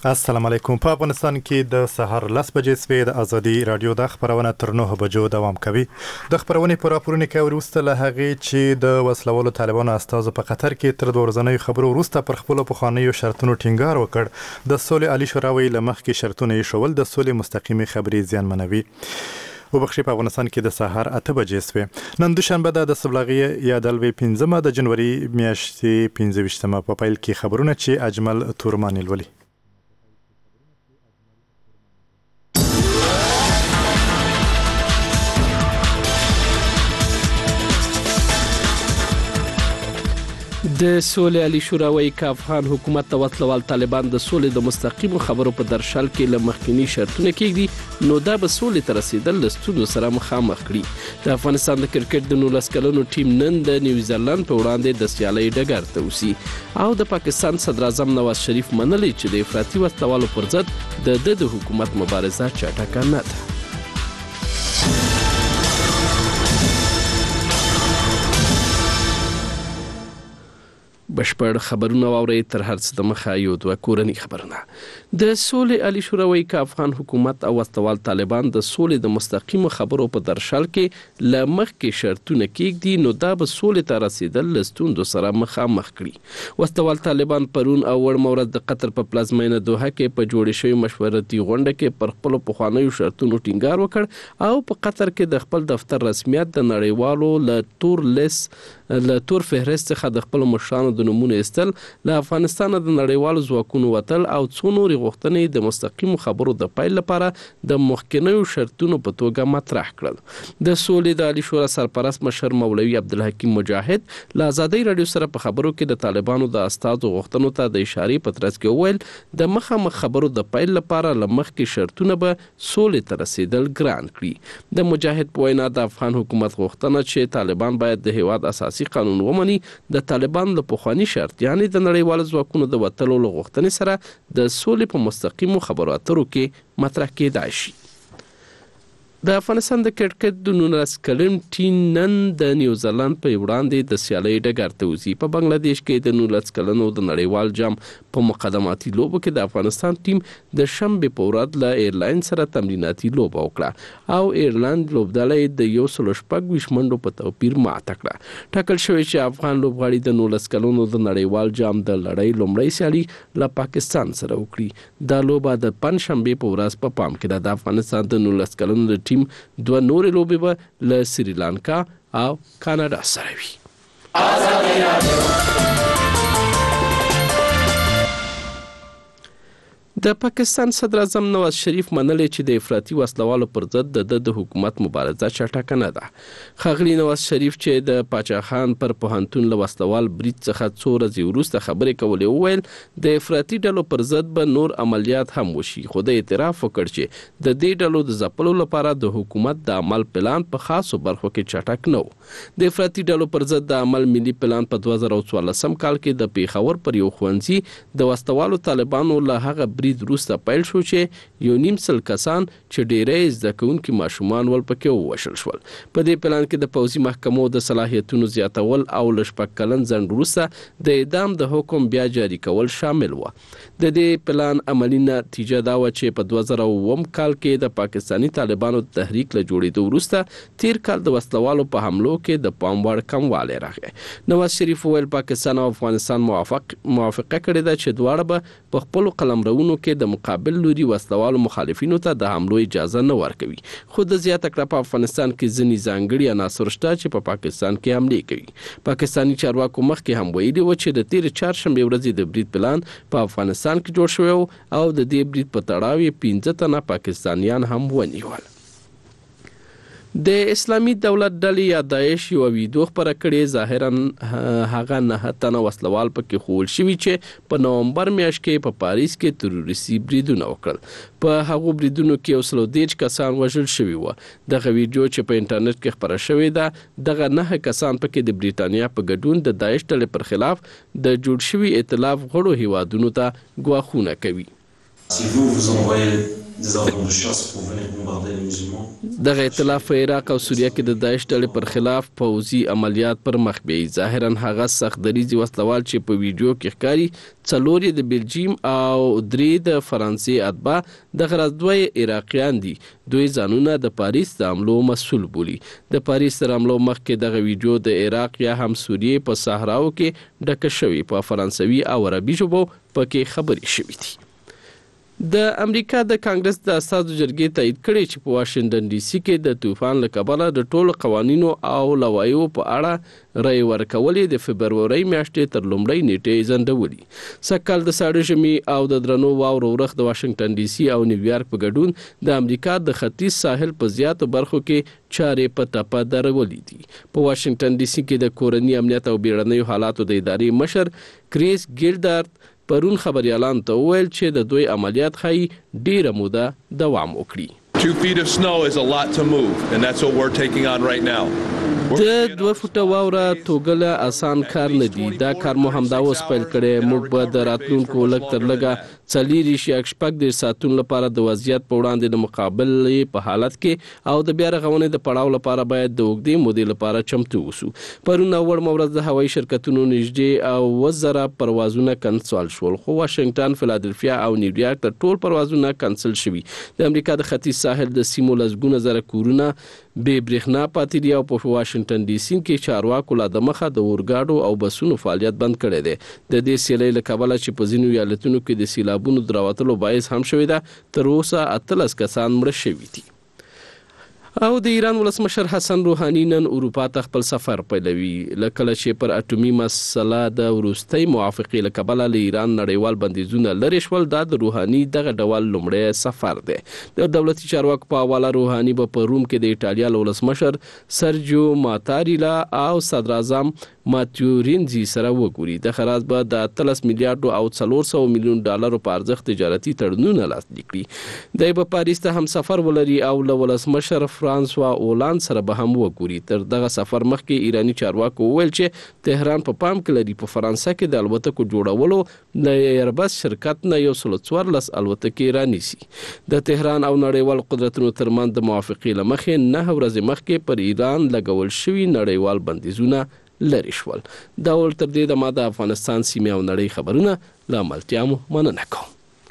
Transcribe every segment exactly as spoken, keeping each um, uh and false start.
السلام علیکم. په افغانستان کې د سهار لس بجې سوې د ازادي رادیو د خبرونه تر نه بجو دوام کوي. د خبرونې پر راپورونه کې وروسته له هغې چې د وسلوالو طالبانو استازو په قطر کې تر دوه ورځنیو خبرو وروسته پر خپلو پخوانیو شرطونو ټینګار وکړ. د سولې عالی شورا ویلي له مخکې شرطونه یې شول د سولې مستقیمې خبرې زیانمنوي. وبخښي په افغانستان کې د سهار اته بجې سوې. نن دوشنبه د صبلغې یا دلوي پنځمه د جنوري میاشتې پنځه ویشتمه په پیل کې خبرونه چې اجمل تورمانی لولي. د سولې عالی شورا وایي چې افغان حکومت د وسلوال طالبان د سولې د مستقیمو خبرو په درشل کې له مخکینی شرطونه کېږدي نو دا به سولې ته رسیدل له ستونزو سره مخامخ کړي. د افغانستان د کرکټ د نولس کلنو ټیم نن د نیوزیلند په وړاندې د سیالۍ ډګر ته وځي او د پاکستان صدر اعظم نواز شریف منلي چې د افراطي وسلوالو پر ضد د د د حکومت مبارزه چټکه نه ده. بشپړ خبرونه واورئ. تر هر څه د مخه یو دوه کورني خبرونه. د سولې عالی شورا وایي چې افغان حکومت او وسلوال طالبان د سولې د مستقیمو خبرو په درشل کې له مخکې شرطونه کېږدي نو دا به سولې ته رسیدل له ستونزو سره مخامخ کړي. وسلوال طالبان پرون او وړمه ورځ د قطر په پلازمینه دوحه کې په جوړې شوې مشورتي غونډه کې پر خپلو پخوانیو شرطونو ټینګار وکړ او په قطر کې د خپل دفتر رسمیت د نړیوالو له تور لیس له تور فهرست څخه د خپل مشرانو د نمونه استل له افغانستان د نړیوالو ځواکونو وتل او څو نورې غوښتنې د مستقیمو خبرو د پیل لپاره د مخکینیو شرطونو په توګه مطرح کړل. د سولې د عالی شورا سرپرست مشر مولوي عبدالحکیم مجاهد له ازادي رادیو سره په خبرو کې د طالبانو د استازو غوښتنو ته د اشارې په ترڅ کې وویل د مخامخ خبرو د پیل لپاره له مخکې شرطونه به سولې ته رسیدل ګران کړي. د مجاهد په وینا د افغان حکومت غوښتنه چې طالبان باید د هیواد اساسي قانون ومني د طالبان له پخواني شرط یعنی د نړیوالو ځواکونو د وتلو له غوښتنې سره د سولې په مستقیمو خبرو اترو کې مطرح کېدای شي. د افغانستان د کرکټ د نولس کلن ټیم نن د نیوزیلند په وړاندې د سیالۍ ډګر ته وځي. په بنگلاديش کې د نولس کلنو د نړیوال جام په مقدماتي لوبو کې د افغانستان ټیم د شنبې په ورځ له ایرلاین سره تمریناتي لوبه وکړه او ایرلاند لوبډله د یو سل شپږ ویشت منډو په توپیر ماته کړه. ټاکل شوی چې افغان لوبغاړي د نولس کلنو د نړیوال جام د لړۍ لومړی سیالي له پاکستان سره وکړي. دا لوبه د پنځشنبې په ورځ په پام کې ده. د افغانستان د نولس کلنو د ټیم دوه نورې لوبې به له سریلانکا او کاناډا سره وي. آزادي رادیو. د پاکستان صدر اعظم نواز شریف منلي چې د افراطي وسلوالو پر ضد د د حکومت مبارزه چټکه نه ده. ښاغلي نواز شریف چې د پاچا خان پر پوهنتون له وسلوال برید څخه څو ورځې وروسته خبرې کولې وویل د افراطي ډلو پر ضد به نور عملیات هم وشي خو د اعتراف وکړ چې د دې ډلو د ځپلو لپاره د حکومت د عمل پلان په خاصو برخو کې چټک نه و. د افراطي ډلو پر ضد د عمل ملي پلان په دوه زره څوارلسم کال کې د پیښور پر یو ښوونځي د وسلوالو طالبانو له هغه برید وروسته پیل شو چې یو نیم سل کسان چې ډېری زده کوونکي ماشومان ول پکې ووژل شول. په دې پلان کې د پوځي محکمو د صلاحیتونو زیاتول او له شپږ کلن ځنډ وروسته د اعدام د حکم بیا جاري کول شامل و. د دې پلان عملي نتیجه دا و چې په دوه زره اووم کال کې د پاکستاني طالبانو تحریک له جوړېدو وروسته تیر کال د وسلوالو په حملو کې د پام وړ کموالی راغی. نواز شریف وویل پاکستان او افغانستان موافق موافقه کړې ده چې دواړه به په خپلو قلمرونو کې د مقابل لوري وسلوالو مخالفینو ته د حملو اجازه نه ورکوي. خو د زیاته کړه په افغانستان کې ځینې ځانګړي عناصر شته چې په پاکستان کې حملې کوي. پاکستاني چارواکو مخکې هم ویلي و چې د تېرې چهارشنبې ورځې د برید پلان په افغانستان کې جوړ شوی او د دې برید په تړاو یې پنځه تنه پاکستانیان هم ونیول. د اسلامي دولت ډلې یا داعش یو ویډیو خپره کړې ظاهرا هغه نه تنه وسلوال پکې خول شوي چې په نومبر میاشت کې په پاریس کې تروریستي بریدونه وکړل. په هغو بریدونو کې یو سل دېرش کسان وژل شوي وو. دغه ویډیو چې په انټرنیټ کې خپره شوې ده دغه نه کسان پکې د بریټانیا په ګډون د داعش ډلې پر خلاف د جوړ شوي ائتلاف غړو هیوادونو ته ګواښونه کوي. Si vous vous envoyez des avions de chasse pour venir bombarder les musulmans. دغه ائتلاف په عراق او سوریه کې د داعش ډلې پر خلاف پوځي عملیات پر مخ بیي. ظاهرا هغه سخت دریزي وسلوال چې په ویډیو کې ښکاري څلور د بلجیم او درې د فرانسې اتباع دغه دوی عراقیان دي. دوی ځانونه د پاریس د حملو مسؤل بولي. د پاریس تر حملو مخکې دغه ویډیو د عراق یا هم سوریې په صحراو کې ډکه شوې په فرانسوي او عربي ژبو پکې خبرې شوې دي. د امریکا د کانګرس د اساسو جرګې تایید کړي چې په واشنگټن ډي سي کې د طوفان له کبله د ټولو قوانینو او لوایحو په اړه رای ورکولې د فبرورۍ میاشتې تر لومړۍ نیټې ځنډولي. سږکال د ساړه ژمي او د درنو واورو ورخ د واشنگټن ډي سي او نیویارک په ګډون د امریکا د ختیځ ساحل په زیاتو برخو کې چارې په ټپه درولې دي. په واشنگټن ډي سي کې د کورني امنیت او بیړنیو حالاتو د ادارې مشر کریس ګیلډارت پرون خبريالان ته وویل چې د دوی عملیات خای ډیره موده دوام وکړي. Two feet of snow is a lot to move, and that's what we're taking on right now. د دوه فوټه واوره توګله اسان کار نه دی. دا کار مو همدا اوس پیل کړی. موږ به د راتلونکو لږ تر لږه څلېرویشت یا شپږ دېرش ساعتونو لپاره د وضعیت په وړاندې د مقابلې په حالت کې او د بیا رغونې د پړاو لپاره باید د اوږدې مودې لپاره چمتو اوسو. پرون اول ورځ د هوایي شرکتونو نږدې او وزره پروازونه کنسل شول، خو واشنگټن، فیلادلفیا او نیویارک ته ټول پروازونه کنسل شوي. د امریکا د ختیځ ساحل د سیمو لسګونه زره کورونه بې برېښنا پاتې دي او په واشنگټن ډي سي کې چارواکو لا د مخه د اورګاډو او بسونو فعالیت بند کړی دی. د دې سیلۍ له کبله چې په ځینو ایالتونو کې د سیلابونو د راوتلو باعث هم شوې ده، تر اوسه اتلس کسان مړه شوي دي. او د ایران ولسمشر حسن روحاني نن اروپا ته خپل سفر پیلوي. لکه چې پر اټومي مسله د وروستۍ موافقې له کبله له ایران نړیوال بندیزونه لرې شول، دا د روحاني دغه ډول لومړی سفر دی. د دولتي چارواکو په حواله روحاني به په روم کې د ایټالیا له ولسمشر سرجیو ماتاریلا او صدر اعظم ماتیو رینزي سره وګوري. د خراج به د اتلس میلیارډ او څلور سوه میلیون ډالرو په ارزښت تجارتي تړونونه لاسلیک کړي. دی به پاریس ته هم سفر ولري او له ولسمشر فرانسوا اولان سره به هم وګوري. تر دغه سفر مخکې ایرانی چارواکو وویل چې تهران په پام کې لري په فرانسه کې د الوتکو جوړولو د ایربس شرکت نه یو سل څوارلس الوتکې رانیسي. د تهران او نړیوال قدرتونو ترمنځ د موافقې له مخې نه ورځې مخکې پر ایران لګول شوي نړیوال بندیزونه لرې شول. دا ول تر دې د ما د افغانستان سیمې او نړۍ خبرونه له ملتیا مو مننه کوم.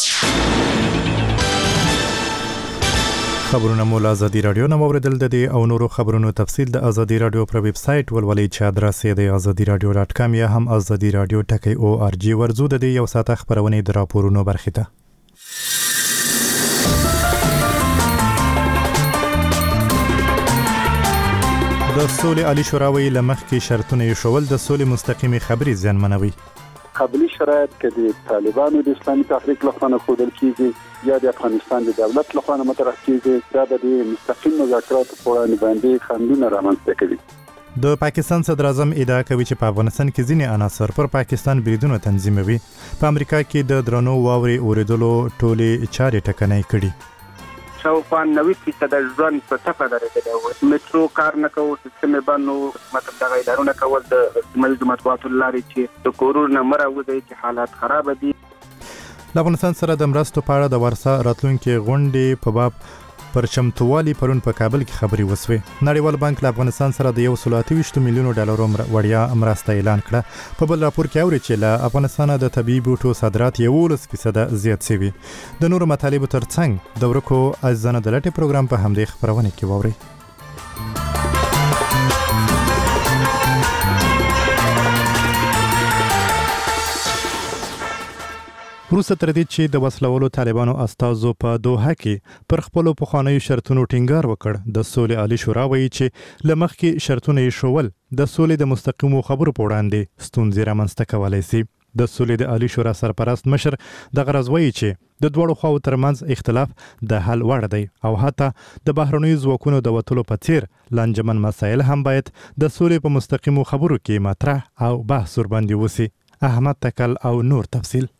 خبرونه مو له ازادي رادیو نه اوریدل. د دې او نورو خبرونو تفصیل د ازادي رادیو پر ویب سټ ولولئ چې ادرس یې د ازادي رادیو ډاټ کام یا هم ازادي رادیو ټکی او ار جی ورزو. د دې یو ساعت خبرونه د راپورونو برخه ده. د سولې عالی شورا ویلي لمخکې شرطونه یې شول د سولې مستقیمي خبرې زیانمنوي. قبلي شرایط کې د طالبانو د اسلامي تحریک لخوا نه ښودل کیږي یا د افغانستان د دولت لخوا نه مطرح کیږي، دا د مستقیم مذاکراتو په وړاندې باندې خنډونه رامنځته کوي. د پاکستان صدر اعظم ادعا کوي چې په افغانستان کې ځینې عناصر پر پاکستان بریدونه تنظیموي. په امریکا کې د درنو واورې اوریدلو ټولې چارې ټکنۍ کړي. شاوخوا نوي فیصد ژوند په ټپه درېدلی و. میټرو کار نه کوو، سیستم بند و، مطلب دغه ادارونه کول د سیمه مطبوعاتو لارې چې د کورونو نه مه راوځئ چې حالات خراب دي. له افغانستان سره د مرستو په اړه د ورسا راتلونکي غونډې په باب پر چمتووالي پرون په کابل کې خبري وسوي. نړیوال بانک له افغانستان سره د یو سل اته ویشت میلیونو ډالرو وړیا مرسته اعلان کړه. په بل راپور کې اوري چې له افغانستان د طبي بوټو صادرات یوولس فیصد زیات شوي. د نورو مطالبو ترڅنګ د ورکو ازانه د لټي پروګرام په همدې خبرونه کې ووري. وروسته تر دې چې د وسلوالو طالبانو استازو په دوحه کې پر خپلو پخوانیو شرطونو ټینګار وکړ، د سولې عالی شورا وایي چې له مخکې شرطونه یې شول د سولې د مستقیمو خبرو په وړاندې ستونزې رامنځته کولی سي. د سولې د عالی شورا سرپرست مشر د غرض وایي چې د دوړو خواو ترمنځ اختلاف د حل وړ دی او حتی د بهرنیو ځواکونو د وتلو په څیر لانجمن مسایل هم باید د سولې په مستقیمو خبرو کې مطرح او بحث ورباندې وسی. احمد تکل او نور تفصیل.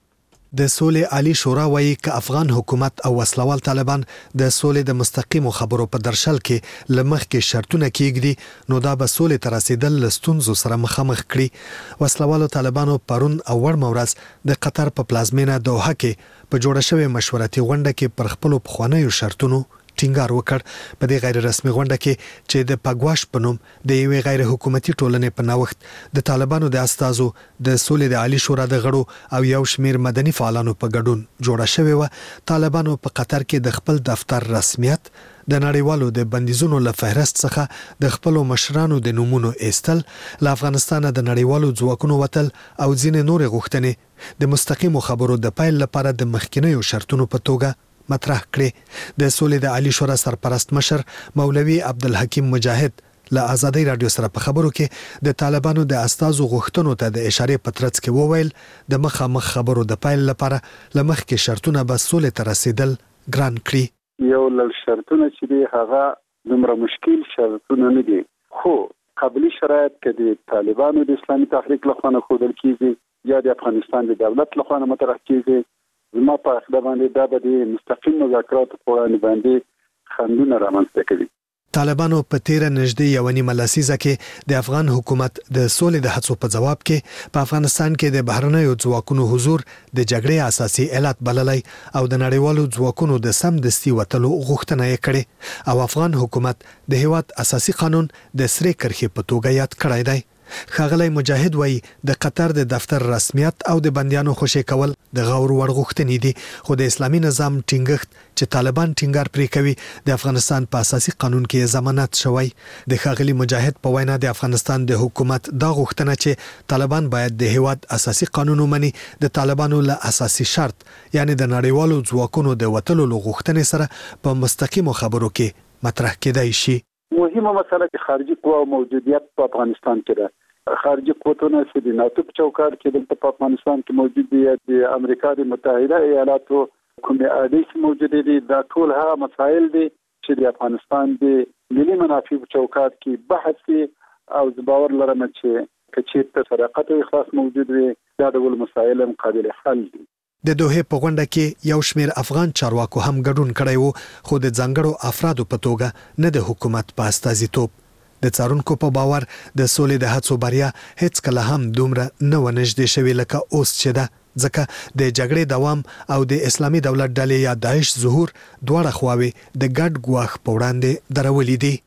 د سولې عالی شورا وايي ک افغان حکومت او وسلوال طالبان د سولې د مستقیمو خبرو په درشل کې لمخ کې شرطونه کېږدي نو دا به سولې تر رسیدل لستونزو سره مخامخ کړي. وسلوالو طالبانو پرون او ور مورز د قطر په پلازمینه دوحه کې په جوړه شوې مشورتي غونډه کې پر خپل پخوانیو شرطونو ټینګار وکړ. په دې غیر رسمي غونډه کې چې د پګواش په نوم د یوې غیر حکومتي ټولنې په نوښت د طالبانو د استازو د سولې د عالی شورا د غړو او یو شمیر مدني فعالانو په ګډون جوړه شوې و. طالبانو په قطر کې د خپل دفتر رسمیت د نړیوالو د بندیزونو له فهرست څخه د خپل مشرانو د نومونو ایستل، له افغانستان د نړیوالو ځواکونو وتل او ځینې نور غوښتنې د مستقیمو خبرو د پایل لپاره د مخکینیو شرطونو په توګه مطرح کړي. د سولې د عالی شورا سرپرست مشر مولوي عبدالحکیم مجاهد له آزادۍ رادیو سره په خبرو کې د طالبانو د استازو غوښتنو ته د اشارې په ترڅ کې وویل د مخامخ خبرو د پایل لپاره لمخ کې شرطونه به سولې ته رسیدل ګران کړي. یو لږ شرطونه چې دی هغه دومره مشکل شرطونه نه دي، خو قبلي شرایط کې د طالبانو د اسلامي تحریک لخوا نه ښودل کیږي یا د افغانستان د دولت لخوا نه مطرح کیږي. زما په عقیده باندې دا به د مستقیم مذاکراتو په وړاندې باندې خنډونه رامنځته کوي. طالبانو په تیره نږدې یو نیمه لسیزه کې د افغان حکومت د سولې د هڅو په جواب کې په افغانستان کې د بهرنیو ځواکونو حضور د جګړې اساسي علت بللی او د نړیوالو ځواکونو د سم دستي وتلو غوښتنه یې کړې او افغان حکومت د هیواد اساسي قانون د سرې کرښې په توګه یاد کړی دی. ښاغلی مجاهد وایي د قطر د دفتر رسمیت او د بندیانو خوشي کول د غور وړ غوښتنې دي، خو د اسلامي نظام ټینګښت چې طالبان ټینګار پرې کوي د افغانستان په اساسي قانون کې ضمانت شوی. د ښاغلي مجاهد په وینا د افغانستان د حکومت دا غوښتنه چې طالبان باید د هیواد اساسي قانون ومني د طالبانو له اساسي شرط یعنی د نړیوالو ځواکونو د وتلو غوښتنې سره په مستقیمو خبرو کې مطرح کېدای شي. مهمه مسله چې خارجي قوا موجودیت په افغانستان کې ده. خارجي قوتونه چې د ناتو په چوکاټ کې دلته په افغانستان کې موجود دي، د امریکا د متحده ایالاتو کومې اړیکې موجودې دي، دا ټول هغه مسایل دي چې د افغانستان د ملي منافع په چوکاټ کې بحث دي او زه باور لرم چې که چېرته صداقت او اخلاص موجود وي دا ډول مسایل هم قابل حل دي. د دوحې په غونډه کې یو شمیر افغان چارواکو هم ګډون کړی وو، خو د ځانګړو افرادو په توګه نه د حکومت په استازیتوب. د څارونکو په باور د سولې د هڅو بریا هیڅ کله هم دومره نه و نږدې شوې لکه اوس چې ده، ځکه د جګړې دوام او د اسلامي دولت ډلې یا داعش ظهور دواړه خواوې د ګډ ګواښ په وړاندې درولې دي.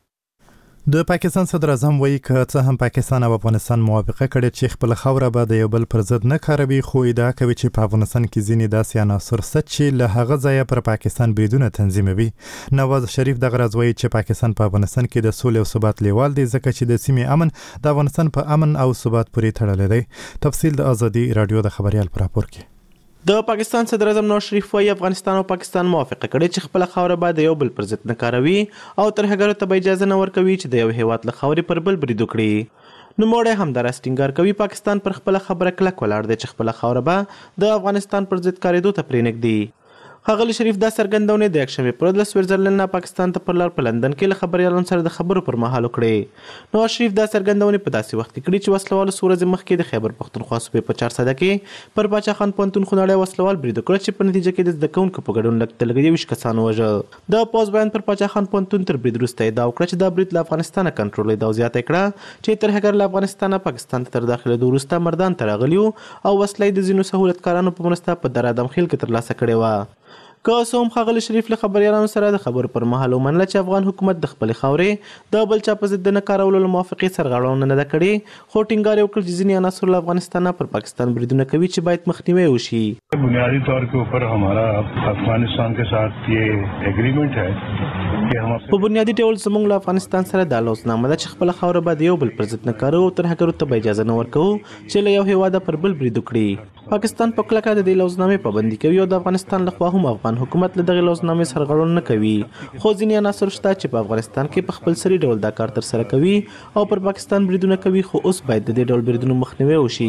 د پاکستان صدر اعظم وایي که څه هم پاکستان او افغانستان موافقه کړې چې خپل خاوره به د یو بل پر ضد نه کاروي، خو ادعا کوي چې په افغانستان کې ځینې داسې عناصر شته چې له هغه ځایه پر پاکستان بریدونه تنظیموي. نواز شریف دغه راز وایي چې پاکستان په افغانستان کې د سولې او ثبات لیوال دی، ځکه چې د سیمې امن د افغانستان په امن او ثبات پورې تړلی دی. تفصیل د ازادي رادیو د خبريال پر راپور کې. د پاکستان صدر اعظم نواز شریف وايي افغانستان او پاکستان موافقه کړې چې خپل خاوره به د یو بل پر ضد نه کاروي او ترهګرو ته به اجازه نه ورکوي چې د یو هیواد له خاورې پر بل برید وکړي. نوموړی همداراز ټینګار کوي پاکستان پر خپل خبره کلک ولاړ دی چې خپل خاوره به د افغانستان پر ضد کاریدو ته پرېنږدي. ښاغلي شریف دا څرګندونه د یکشنبې پر ورځ له سویټزرلند نه پاکستان ته پر لار په لندن کې له خبریالانو سره د خبرو پر مهال وکړې. نواز شریف دا څرګندونه په داسې وخت کې کړې چې وسلوالو څو ورځې مخکې د خیبر پښتونخوا صوبې په چارسده کې پر باچا خان پوهنتون خونړی وسلوال برید وکړ چې په نتیجه کې د زده کوونکو په ګډون لږ تر لږه یوویشت کسان ووژل. د پوځ بیان پر باچا خان پوهنتون تر برید وروسته ادعا وکړه چې دا برید له افغانستانه کنټرولېده او زیاته کړه چې ترهګر له افغانستانه پاکستان ته تر داخلېدو وروسته مردان ته راغلي وو او وسله یې د ځینو سهولتکارانو په مرسته په در ادم خیل کې ترلاسه کړې وه. که څه هم ښاغلي شریف له خبریالانو سره د خبرو پر مهال ومنله چې افغان حکومت د خپلې خاورې د بل چا په ضد د نه کارولو له موافقې سرغړونه نه ده کړې، خو ټینګار یې وکړ چې ځینې عناصر له افغانستانه پر پاکستان بریدونه کوي چې باید مخنیوی وشي. بنیادی طور کے اوپر ہمارا افغانستان کے ساتھ یہ ایگریمنٹ ہے کہ ہم په بنیادي ډول زموږ له افغانستان سره دا لوزنامه ده چې خپل خاوره به د یو بل پر ضد نه کاروو او ترهګرو ته به اجازه نه ورکوو چې له یو هیواده پر بل برید وکړي. پاکستان په کلکه د دې لوزنامې پابندي کوي او د افغانستان لخوا هم افغان حکومت له دغې لوزنامې سرغړونه نه کوي، خو ځینې عناصر شته چې په افغانستان کې په خپل سري ډول دا کار ترسره کوي او پر پاکستان بریدونه کوي، خو اوس باید د دې ډول بریدونو مخنیوی وشي.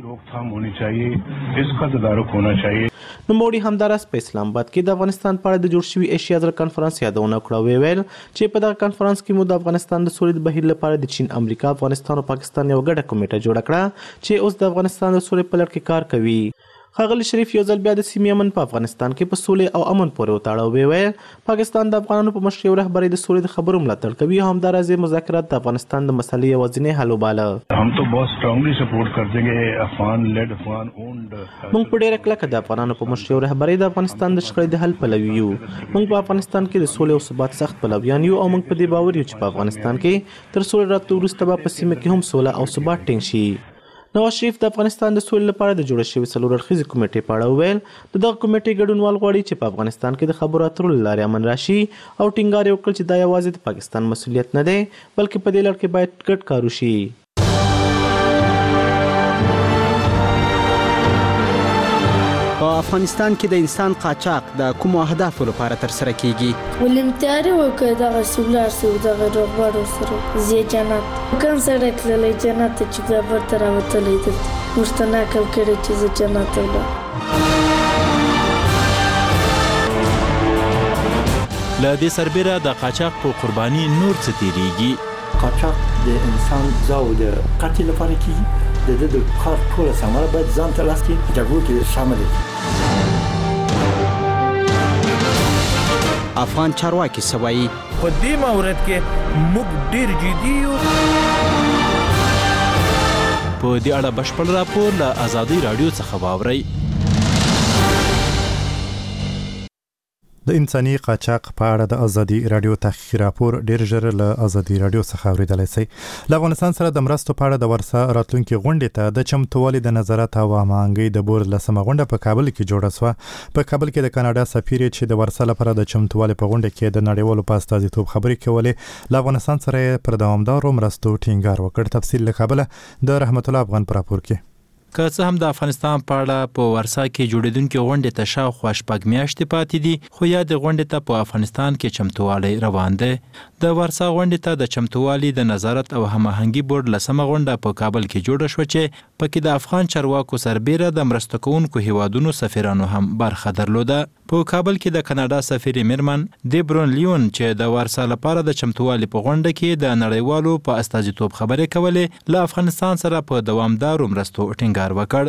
نوموړي همداراز په اسلام آباد کې د افغانستان په اړه د جوړ شوي ایشیا زړه کنفرانس یادونه وکړه او ویل چې په دغه کنفرانس کې مو د افغانستان د سولې د بهیر لپاره د چین، امریکا، افغانستان او پاکستان یو ګډه کمیټه جوړه کړه چې اوس د افغانستان د سولې په لړ کې کار کوي. ښاغلي شریف یو ځل بیا د سیمې امن په افغانستان کې په سولې او امن پورې وتاړه او ویل پاکستان د افغانانو په مشرۍ او رهبرۍ د سولې د خبرو ملاتړ کوي او همداراز مذاکرات د افغانستان د مسلې یوازینی حل وباله. हम तो बहुत strongly support करते हैं Afghan led Afghan owned. موږ په ډیره کلکه د افغانانو په مشرۍ او رهبرۍ د افغانستان د شخړې د حل پلوي یو. موږ په افغانستان کې د سولې او ثبات سخت پلویان یو او موږ په دې باور یو چې په افغانستان کې تر سولې راتلو وروسته به په سیمه کې هم سوله او ثبات ټینګ شي. نواز شریف د افغانستان د سولې لپاره د جوړ شوي څلور اړخیزې کمیټې په اړه وویل د دغه کمیټې ګډونوال غواړي چې په افغانستان کې د خبرو اترو له لارې امن راشي او ټینګار یې وکړ چې دا یوازې د پاکستان مسؤلیت نه دی بلکې په دې لړ کې باید ګډ کار وشي. په افغانستان کې د انسان قاچاق د کومو اهدافو لپاره ترسره کیږي؟ ولنتیاري وکړه دغه سولار سو دغه روغبړو سره زی جنت کوم سره تللی جنت چې بیا ورته راوتلی دي ورته نقل کړی چې زه جنت ولاړم. له دې سربیره د قاچاق په قرباني نور څه تیریږي؟ قاچاق د انسان ځاو د قتل لپاره کیږي د دې د کار ټوله ثمره باید ځان ته لاس کې جګړو کې شامل وي. افغان چارواکي څه وایي؟ په دې مورد کې موږ ډېر جدي یو. په دې اړه بشپړ راپور له ازادي راډیو څخه واورئ. د انساني قاچاق په اړه د ازادي راډیو تحقیقي راپور ډیر ژر له ازادي راډیو څخه اوریدلای شئ. له افغانستان سره د مرستو په اړه د ورسا راتلونکي غونډې ته د چمتووالي د نظارت او هماهنګۍ د بورډ لسمه غونډه په کابل کې جوړه شوه. په کابل کې د کاناډا سفیر چې د ورسا لپاره د چمتووالي په غونډه کې د نړیوالو په استازیتوب خبرې کولې له افغانستان سره پر دوامدارو مرستو ټینګار وکړ. تفصیل له کابل د رحمت الله افغان پر راپور کې. که څه هم د افغانستان په اړه په ورسا کې جوړیدونکو غونډې ته شاوخوا شپږ میاشتې پاتې دي خو یا د غونډې ته په افغانستان کې چمتووالی روان دی. د ورسا غونډې ته د چمتووالي د نظارت او هماهنګي بورډ لسمه غونډه په کابل کې جوړه شوه چې پکې د افغان چارواکو سربیره د مرسته کوونکو هیوادونو سفیرانو هم برخه درلوده. په کابل کې د کاناډا سفیر میرمن دیبرون لیون چې د ورسا لپاره د چمتووالي په غونډه کې د نړیوالو په استازیتوب خبرې کولې له افغانستان سره په دوامدارو مرستو ټینګار وکړ.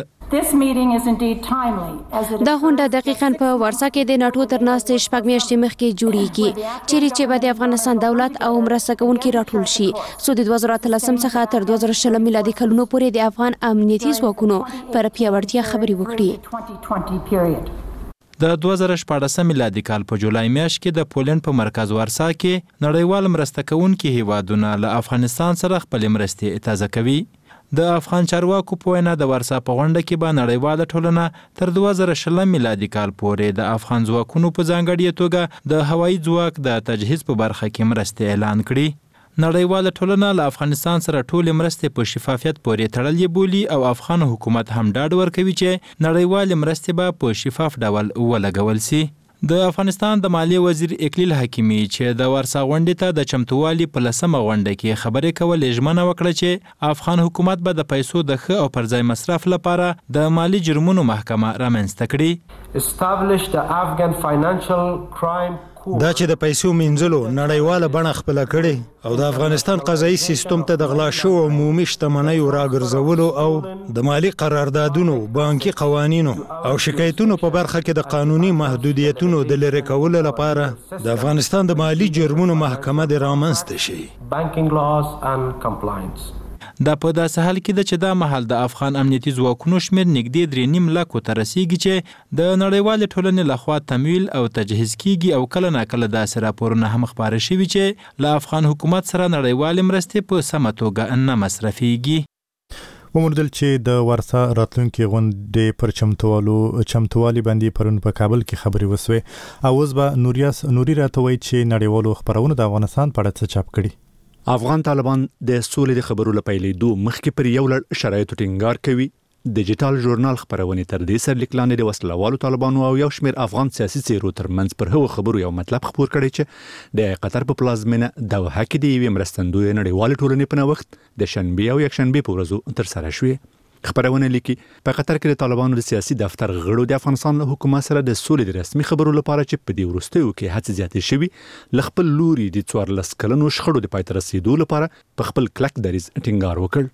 دا غونډه دقیقاً په ورسا کې د ناټو تر ناستې شپږ میاشتې مخکې جوړیږي چیرې چې به د افغانستان دولت او مرسته کوونکي راټول شي. سو د دوه زره اتلسم څخه تر دوه زره شلم میلادي کلونو پورې د افغان امنیتي ځواکونو پر پیاوړتیا خبرې وکړي. د دوه زره شپاړسم میلادي کال په جولای میاشت کې د پولند په مرکز ورسا کې نړیوال مرسته کوونکي هیوادونه له افغانستان سره خپل مرستې تازه کوي. د افغان چارواکو په وینا د ورسا په غونډه کې به نړیواله ټولنه تر دوه زره شلم میلادي کال پورې د افغان ځواکونو په ځانګړې توګه د هوایي ځواک د تجهیز په برخه کې مرستې اعلان کړي. نړیواله ټولنه له افغانستان سره ټولې مرستې په شفافیت پورې تړلې بولي او افغان حکومت هم ډاډ ورکوي چې نړیوالې مرستې به په شفاف ډول ولګول سي. د افغانستان د مالیې وزیر اکلیل حکیمي چې د ورسا غونډې ته د چمتووالي په لسمه غونډه کې خبرې کولې ژمنه وکړه چې افغان حکومت به د پیسو د ښه او پر ځای مصرف لپاره د مالی جرمونو محکمه رامنځته کړي. دا چې د پیسو مینځلو نړیواله بڼه خپل کړي او د افغانستان قضایي سیستم ته د غلا شوو عمومي شتمنیو راګرځولو او د مالی قراردادونو بانکي قوانینو او شکایتونو په برخه کې د قانوني محدودیتونو د لرې کولو لپاره د افغانستان د مالی جرمونو محکمه د رامنځته شي. دا په داسې حال کې ده چې دا مهال د افغان امنیتي ځواکونو شمېر نږدې درې نیم لکو ته رسیږي چې د نړیوالې ټولنې لخوا تمویل او تجهیز کیږي او کله ناکله داسې راپورونه هم خپاره شوي چې له افغان حکومت سره نړیوالې مرستې په سمه توګه نه مصرفیږي. وموندل چې د ورسا راتلونکي غونډې پر چمتووالو چمتووالي باندې پرون په کابل کې خبرې وسوې او اوس به نوریاس نوري راته وایي چې نړیوالو خبرونه د افغانستان په اړه څه چاپ کړي. افغان طالبان د سولې د خبرو لپاره دوه مخکې پر یو لړ شرایطو ټینګار کوي. ډیجیټل ژورنال خبرونه تر دې سره لیک لاندې د وسلوالو طالبانو او یو شمېر افغان سیاسي څیرو ترمنځ پر هغو خبرو یو مطلب خبر کړی چې د قطر په پلازمینه دوحه کې د یوې مرستندوی نړیوال ټولنې په نوښت د شنبه او یکشنبه په ورځو تر سره شوې. خبرونه لیکي په قطر کې د طالبانو د سیاسي دفتر غړو د افغانستان له حکومت سره د سولې د رسمي خبرو لپاره چې په دې وروستیو کې هڅې زیاتې شوي ل خپل لوري د څوارلس کلنو شخړو د پای ته رسیدو لپاره په خپل کلک دریځ ټینګار وکړ.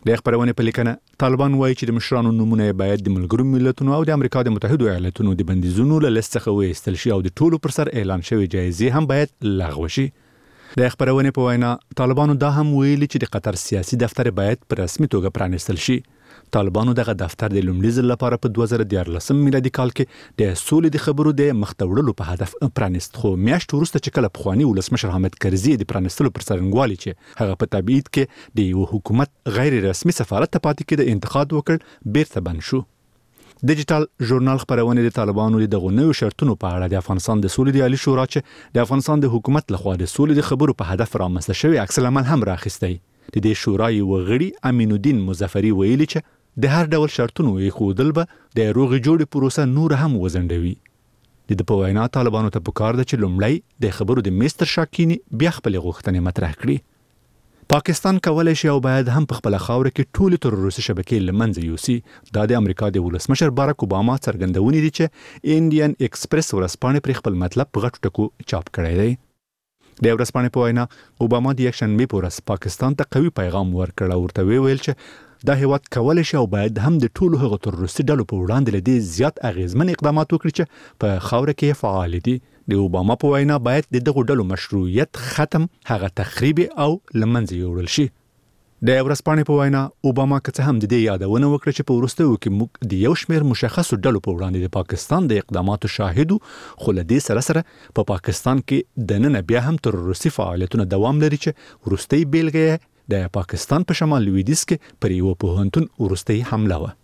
د خبرونه په لیکنه طالبان وایي چې د مشرانو نمونه باید د ملګرو ملتونو او د امریکا د متحده ایالاتونو د بندیزونو له لیست څخه وایستل شي او د ټولو پر سر اعلان شوی جایزې هم باید لغوه شي. د خبرونه په وینا طالبانو دا هم ویلي چې د قطر سیاسي دفتر باید په رسمي توګه پرانیستل شي. طالبانو دغه دفتر د لومړي ځل لپاره په دوه زره دیارلسم میلادي کال کې د سولې د خبرو د مخته وړلو په هدف پرانیست، خو میاشت وروسته چې کله پخواني ولسمشر حامد کرزي د پرانیستلو پر څرنګوالي چې هغه په تبعید کې د یو حکومت غیر رسمي سفارت ته پاتې کې د انتقاد وکړ، بیرته بند شو. ډیجیټل ژورنال خبرونه د طالبانو د دغو نویو شرطونو په اړه د افغانستان د سولې د عالی شورا چې د افغانستان د حکومت لخوا د سولې د خبرو په هدف رامنځته شوی عکس العمل هم راخیستی. د دې شورا یو غړي امین الدین مظفری ویلي چې د هر ډول شرطونو ایښودل به د روغې جوړې پروسه نور هم وځنډوي. د ده په وینا طالبانو ته پکار ده چې لومړی د خبرو د میز تر شا کیني، بیا خپلې غوښتنې مطرح کړي. پاکستان کولی شي او باید هم په خپله خاوره کې ټولې تروریستي شبکې له منځه یوسي. دا د امریکا د ولسمشر باراک اوباما څرګندونې دي چې انډین ایکسپریس ورځپاڼې پرې خپل مطلب په غټو ټکو چاپ کړی دی. د ورځپاڼې په وینا اوباما د یکشنبې په ورځ پاکستان ته قوي پیغام ورکړ او ورته ویل چې دا هیواد کولی شي او باید هم د ټولو هغو تروریستي ډلو په وړاندې له دې زیات اغیزمن اقدامات وکړي چې په خاوره کې فعال دي. د اوباما په وینا باید د دغو ډلو مشروعیت ختم، هغه تخریب او له منځه یوړل شي. د ورځپاڼې په وینا اوباما که څه هم د دې یادونه وکړه چې په وروستیو کې موږ د یو شمېر مشخصو ډلو په وړاندې د پاکستان د اقداماتو شاهد وو، خو له دې سره سره په پاکستان کې دننه بیا هم تروریستي فعالیتونه دوام لري چې وروستۍ بیلګه د پاکستان په شمال لویدیځ کې پر یو پوهنتون وروستۍ حمله وه.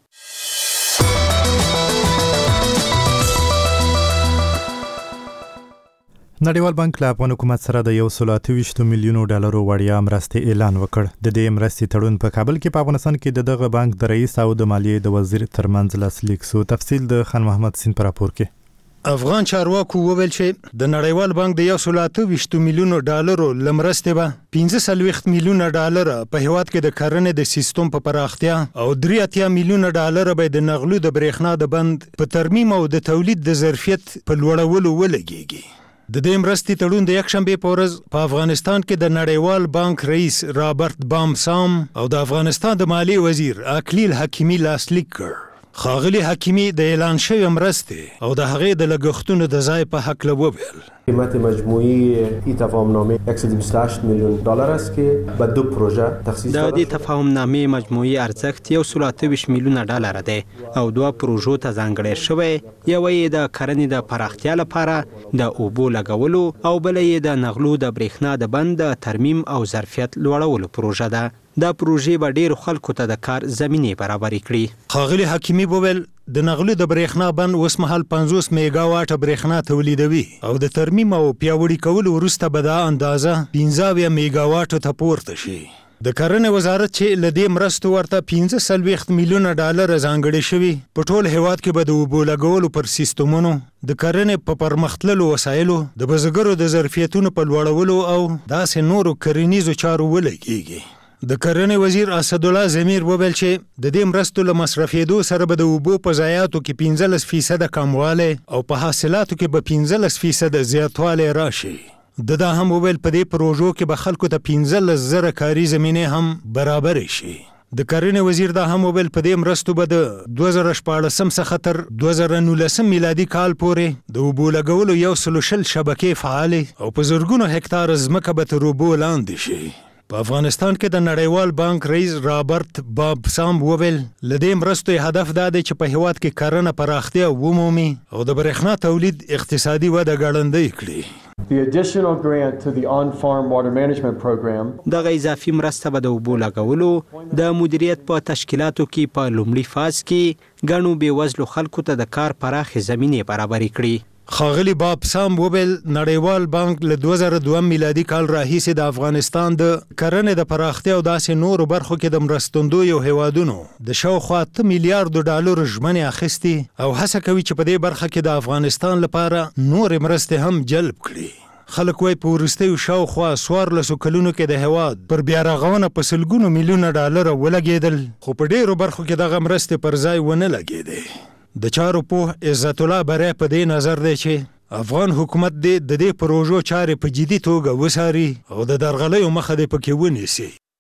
نړیوال بانک له افغان حکومت سره د یو سل اته ویشت میلیونو ډالرو وړیا مرستې اعلان وکړ. د دې مرستې تړون په کابل کې په افغانستان کې د دغه بانک د رئیس او د مالیې د وزیر ترمنځ لاسلیک شو. تفصیل د خان محمد سین پر راپور کې. افغان چارواکو وویل چې د نړیوال بانک د یو سل اته ویشت میلیونو ډالرو لمرستې به پنځه څلوېښت میلیونه ډالر په هیواد کې د کرنې د سیستم په پراختیا او درې اتیا میلیونه ډالر به د نغلو د برېښنا د بند په ترمیم او د تولید د ظرفیت په لوړولو ولګیږي. د دې مرستې تړون د یکشنبې په ورځ په افغانستان کې د نړیوال بانک رئیس رابرټ بامسام او د افغانستان د مالیې وزیر اکلیل حکیمي لاسلیک کړ. خاغلی حکیمی د اعلان شوی مرستې او د هغې د لګښتونو د ځای په هکله وویل. قیمت مجموعی این تفاهمنامه صد و بیست و هشت میلیون دلار است که به دو پروژه تخصیص داده. د دې تفاهمنامه مجموعی ارزښت یو سل اته ویشت میلیونه ډالر دی او دوه پروژو ته ځانګړی شوی. یو یې د کرنې د پراختیا لپاره د اوبو لګولو او بل یې د نغلو د برېښنا د بند د ترمیم او ظرفیت لوړولو پروژه ده. دا پروژې به ډېرو خلکو ته د کار زمینې برابرې کړي. خاغلی حکیمي وویل د نغلو د برېښنا بند اوس مهال پنځوس میگا واټه برېښنا تولیدوي او د ترمیم او پیاوړي کولو وروسته به دا اندازه پنځه اویا میگا واټو ته پورته شي. د کرنې وزارت چې له دې مرستو ورته پنځه څلوېښت میلیونه ډالر ځانګړي شوي، په ټول هیواد کې به د اوبو لګولو پر سیستمونو، د کرنې په پرمختللو وسایلو، د بزګرو د ظرفیتونو په لوړولو او داسې نورو کرنیزو چارو ولګیږي. د کرنې وزیر اسدالله زمیر وویل چې د دې مرستو له مصرفېدو سره به د اوبو په ضایعاتو کې پنځلس فیصده کموالی او په حاصلاتو کې به پنځلس فیصده زیاتوالی راشي. د دا هم وویل په دې پروژو کې به خلکو ته پنځلس زره کاري زمینې هم برابرې شي. د کرنې وزیر دا هم وویل په دې مرستو به د دوه زره شپاړسم څخه تر دوه زره نولسم میلادي کال پورې د اوبو لګولو یو سل شل شبکې فعالې او په زرګونو هکتار ځمکه به تر اوبو لاندې شي. په افغانستان کې د نړیوال بانک رئیس رابرټ بامسام وویل له دې مرستو هدف دا دی چې په هیواد کې کرنه پراختیا ومومي او د برېښنا تولید اقتصادي وده ګړندۍ کړي. The additional grant to the on-farm water management program دغه اضافي مرسته به د اوبو لګولو د مدیریت په تشکیلاتو کې په لومړي فاز کې ګڼو بېوزلو خلکو ته د کار پراخې زمینې برابرې کړي. خاغلی بامسام وویل نړیوال بانک له دوه زره دوه میلادي کال راهیسې د افغانستان د کرنې د پراختیا او داسې نورو برخو کې د مرستندویو هیوادونو د شاوخوا اته میلیارډو ډالرو ژمنې اخیستې او هڅه کوي چې په دې برخه کې د افغانستان لپاره نورې مرستې هم جلب کړي. خلک وایي په وروستیو شاوخوا څوارلسو کلونو کې د هیواد پر بیارغونه په سلګونو میلیونه ډالره ولګېدل، خو په ډېرو برخو کې دغه مرستې پر ځای ونه لګېدې. د چارو پوه عزت الله بری په دې نظر دی چې افغان حکومت دې د دې پروژو چارې په جدي توګه وڅاري او د درغلیو مخه دې پکې ونیسي.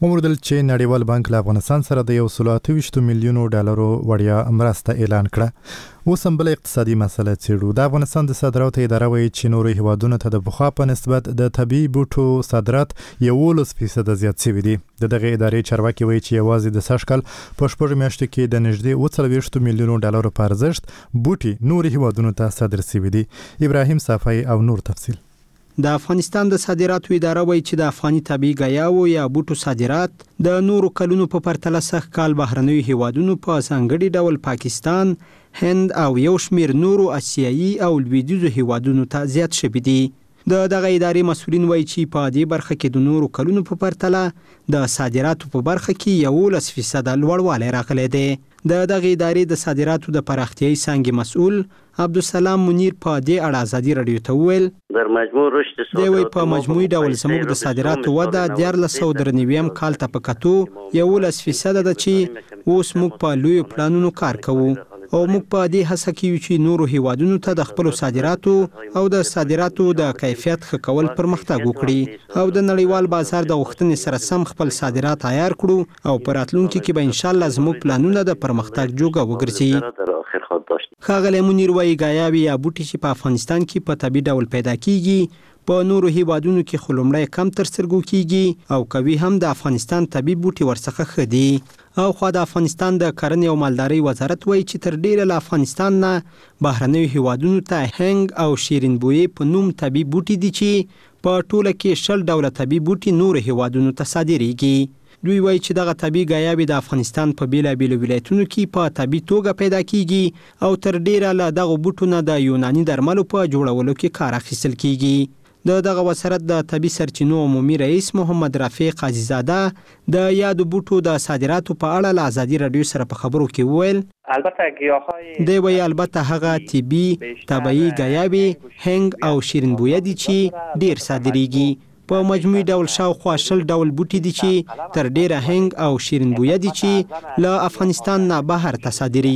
وموردل چې نړیوال بانک له افغانستان سره د یو سل او اته ویشت میلیونو ډالرو وړیا مرسته اعلان کړه. اوس هم بل اقتصادي مسله څېړو. د افغانستان د صادراتو اداره وایي چې نورو هیوادونو ته د پخوا په نسبت د طبیعي بوټو صادرات یولس فیصده زیات شوي دي. د دغه ادارې چارواکي وایي چې یوازې د سږ کال په شپږو میاشتو کې د نږدې اوه څلوېښت میلیونو ډالرو په ارزښت بوټي نورو هیوادونو ته صادر شوي دي. ابراهیم صافی او نور تفصیل. د افغانستان د صادراتو اداره وایي چې د افغاني طبیعي ګیاوو یا بوټو صادرات د نورو کلونو په پرتله سږ کال بهرنیو هیوادونو په ځانګړي ډول پاکستان، هند او یو شمېر نورو آسیایي او لویدیځو هیوادونو ته زیات شوي دي. د دغه ادارې مسؤلین وایي چې په دې برخه کې د نورو کلونو په پرتله د صادراتو په برخه کې یولس فیصده لوړوالی راغلی دی. د دغه ادارې د صادراتو د پراختیايي څانګې مسؤل عبدالسلام منیر په دې اړه ازادي رادیو ته وویل در مجموع رشد دوی په مجموعي ډول زموږ د صادراتو وده دیارلس سوه درې نوي کال ته په کتو یولس فیصده ده چې اوس موږ په لویو پلانونو کار کوو او موږ په دې هڅه کې یو چې نورو هیوادونو ته د خپلو صادراتو او د صادراتو د کیفیت ښه کول پرمختګ وکړي او د نړیوال بازار د غوښتنې سره سم خپل صادرات عیار کړو او په راتلونکي کې به انشاءالله زموږ پلانونه د پرمختګ جوګه وګرځي. ښاغلی منیر وایي ګیاوې یا بوټي چې په افغانستان کې په طبیعي ډول پیدا کیږي په نورو هیوادونو کې خو لومړی کم تر سترګو کیږي او کوي هم د افغانستان طبیعي بوټي ورڅخه ښه دي. او خو د افغانستان د کرنې او مالدارۍ وزارت وایي چې تر ډیره له افغانستان نه بهرنیو هیوادونو ته هنګ او شیرین بویې په نوم طبیعي بوټي دي چې په ټوله کې شل ډوله طبیعي بوټي نورو هیوادونو ته صادریږي. دوی وایي چې دغه طبیعي ګیاوې د افغانستان په بیلابیلو ولایتونو کې په طبیعي توګه پیدا کیږي او تر ډیره له دغه بوټو نه د یوناني درملو په جوړولو کې کار اخیستل کیږي. د دغه وزارت د طبیعي سرچینو عمومي رئیس محمد رفیق قاضیزاده د یادو بوټو د صادراتو په اړه له ازادي رادیو سره په خبرو کې وویل البته ګیاهای دی وایي البته هغه طبیعي طبیعي ګیاوې هنګ او شیرین بویه دي چې ډیر صادریږي. په مجموعي ډول شاوخوا شل ډول بوټي دي چې تر ډیره هنګ او شیرین بویه دي چې له افغانستان نه بهر ته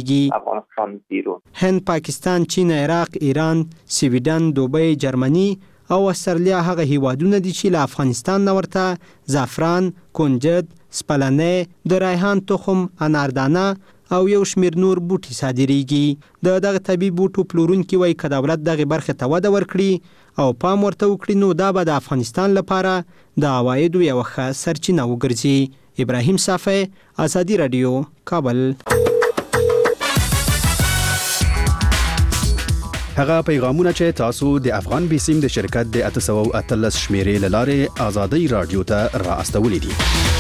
صادریږي. هند، پاکستان، چین، عراق، ایران، سویډن، دوبۍ، جرمني او استرالیا هغه هیوادونه دي چې له افغانستان نه ورته زعفران، کنجد، سپلنې، د ریحان تخم، اناردانه او یو شمیر نور بوټي صادریږي. د دغه طبیعي بوټو پلورونکي وایي که دولت دغه برخې ته وده ورکړي او پام ورته وکړي نو دا به د افغانستان لپاره د عوایدو یوه ښه سرچینه وګرځي. ابراهیم صافی، ازادي رادیو، کابل. هغه پیغامونه چې تاسو د افغان بیسیم د شرکت د اته سوه او اتلس شمیرې له لارې ازادي رادیو ته را استولې دي.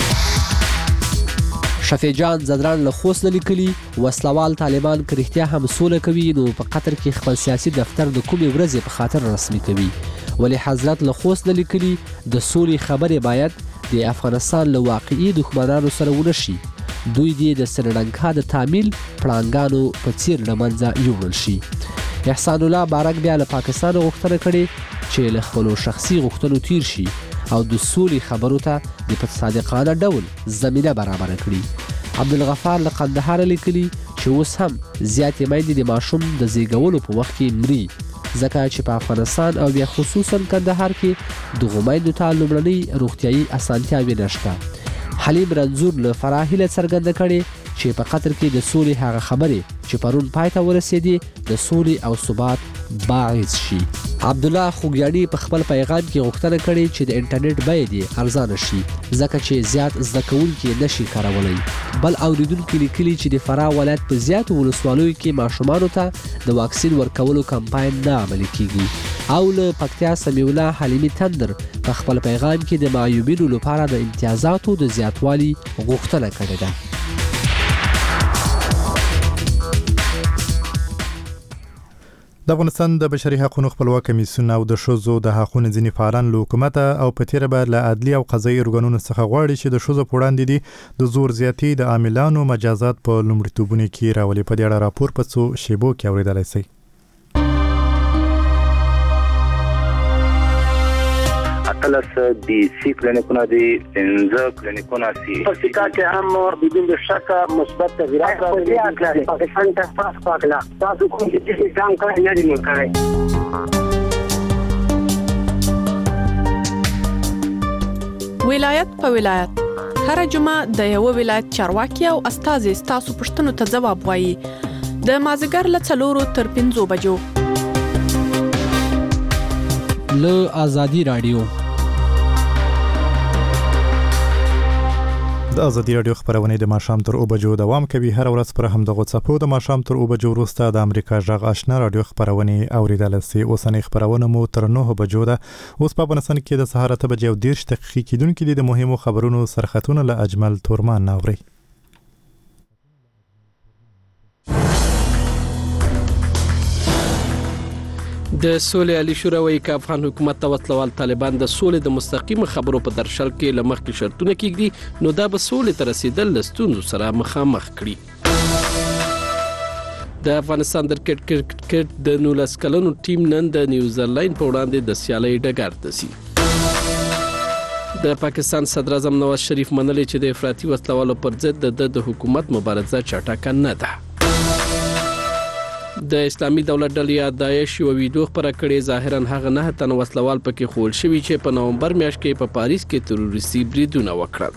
شفیع جان زدران له خوست لیکلي وسلوال طالبان که رښتیا هم سوله کوي نو په قطر کې خپل سیاسي دفتر د کومې ورځې په خاطر رسمي کوي. ولی حضرت له خوست لیکلي د سولې خبرې باید د افغانستان له واقعي دښمنانو سره ونه شي. دوی دې د سریلانکا د تعمیل پړانګانو په څیر له منځه یوړل شي. احسان الله بارک بیا له پاکستان غوښتنه کړې چې له خپلو شخصي غوښتنو تیر شي او د سولې خبرو ته د په صادقانه ډول زمینه برابره کړي. عبدالغفار له قندهار لیکلي چې اوس هم زیاتې میندې د ماشوم د زیږولو په وخت کې مري ځکه چې په افغانستان او بیا خصوصا کندهار کې دغو میندو ته لومړنۍ روغتیایي اسانتیاوې نشته. حلیم رنځور له فراه هیله څرګنده کړې چې په قطر کې د سولې هغه خبرې چې پرون پای ته ورسېدې د سولې او ثبات باعث شي. عبدالله خوګیاڼي په خپل پیغام کې غوښتنه کړې چې د انټرنیټ بیې دې ارزانه شي ځکه چې زیات زده کوونکي نشي کارولی. بل اوریدونکي لیکلي چې د فراه ولایت په زیاتو ولسوالیو کې ماشومانو ته د واکسین ورکولو کمپاین نه عملي کیږي. او له پکتیا سمیع الله حلیمي تندر په خپل پیغام کې د معیوبینو لپاره د امتیازاتو د زیاتوالي غوښتنه کړې ده. د افغانستان د بشري حقوقو خپلواک کمیسیون او د ښځو د حقوقو ځینې فعالان له حکومت او په تیره به له عدلي او قضایي ارګانونو څخه غواړي چې د ښځو په وړاندې دي د زور زیاتي د عاملانو مجازات په لومړیتوبونو کې راولي. په دې اړه راپور په څو شیبو کې اورېدلی شئ. اتلس دی سی کلینیکونه دی پنځه کلینیکونه سی په سیکا کې هم بدون شک مثبت تغیرات راغلي. پاکستان ته پاس پاکلا تاسو کوم چې ځان کوي نه دی مکرای. ولایت په ولایت هر جمعه د یو ولایت چارواکي او استازي ستاسو پوښتنو ته ځواب وایي د مازیګر له څلورو تر پنځو بجو له آزادي رادیو. د ازادي رادیو خبرونه د ماښام تر او بجو دوام کوي. هر ورځ پر همدغه څپو د ماښام تر او بجو وروسته د امریکا جغ آشنا رادیو خبرونه اوریدل سي. اوسنۍ خبرونه مو تر نه بجو ده. اوس په افغانستان کې د سهار اته بجې او دېرش دقیقې کېدونکې دي. د مهمو خبرونو سرختونه له اجمل تورمان ناوري. د سولې علی شورا وایي چې افغان حکومت ته وسلوال طالبان د سولې د مستقیم خبرو په درشل کې لمخکې شرطونه کېږي، نو دا به سولې ته رسیدل له ستونزو سره مخامخ کړي. د افغانستان د کرکټ د نولس کلنو ټیم نن د نیوزیلند په وړاندې د سیالۍ ډګر ته ځي. د پاکستان صدر اعظم نواز شریف منلي چې د افراطي وسلوالو پر ضد د د حکومت مبارزه چټکه نه ده. د اسلامي دولت ډلې داعش یو ویډیو خبره کړې، ظاهرا هغه نه تن وسلوال پکې خول شوی چې په نومبر میاشت کې په پاریس کې تروریستي بریدونه وکړل.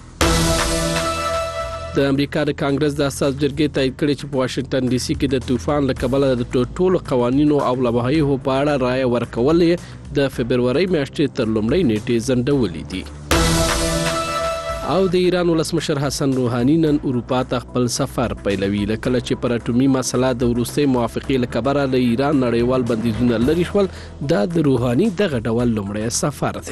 د امریکا د کانګرس د اساس جرګې تایید کړی چې په واشنگټن ډي سي کې د طوفان له کبله د ټولو قوانینو او لوایحو په اړه رائے ورکول د فبرورۍ میاشتې تر لومړۍ نیټې ځنډولې دي. او د ایران ولسمشر حسن روحاني نن اروپا ته خپل سفر پیلوي، لکه چې پر اټومي مسله د وروستۍ موافقې له کبره له ایران نړیوال بندیزونه لري شول. دا د روحاني دغه ډول لومړی سفر دی.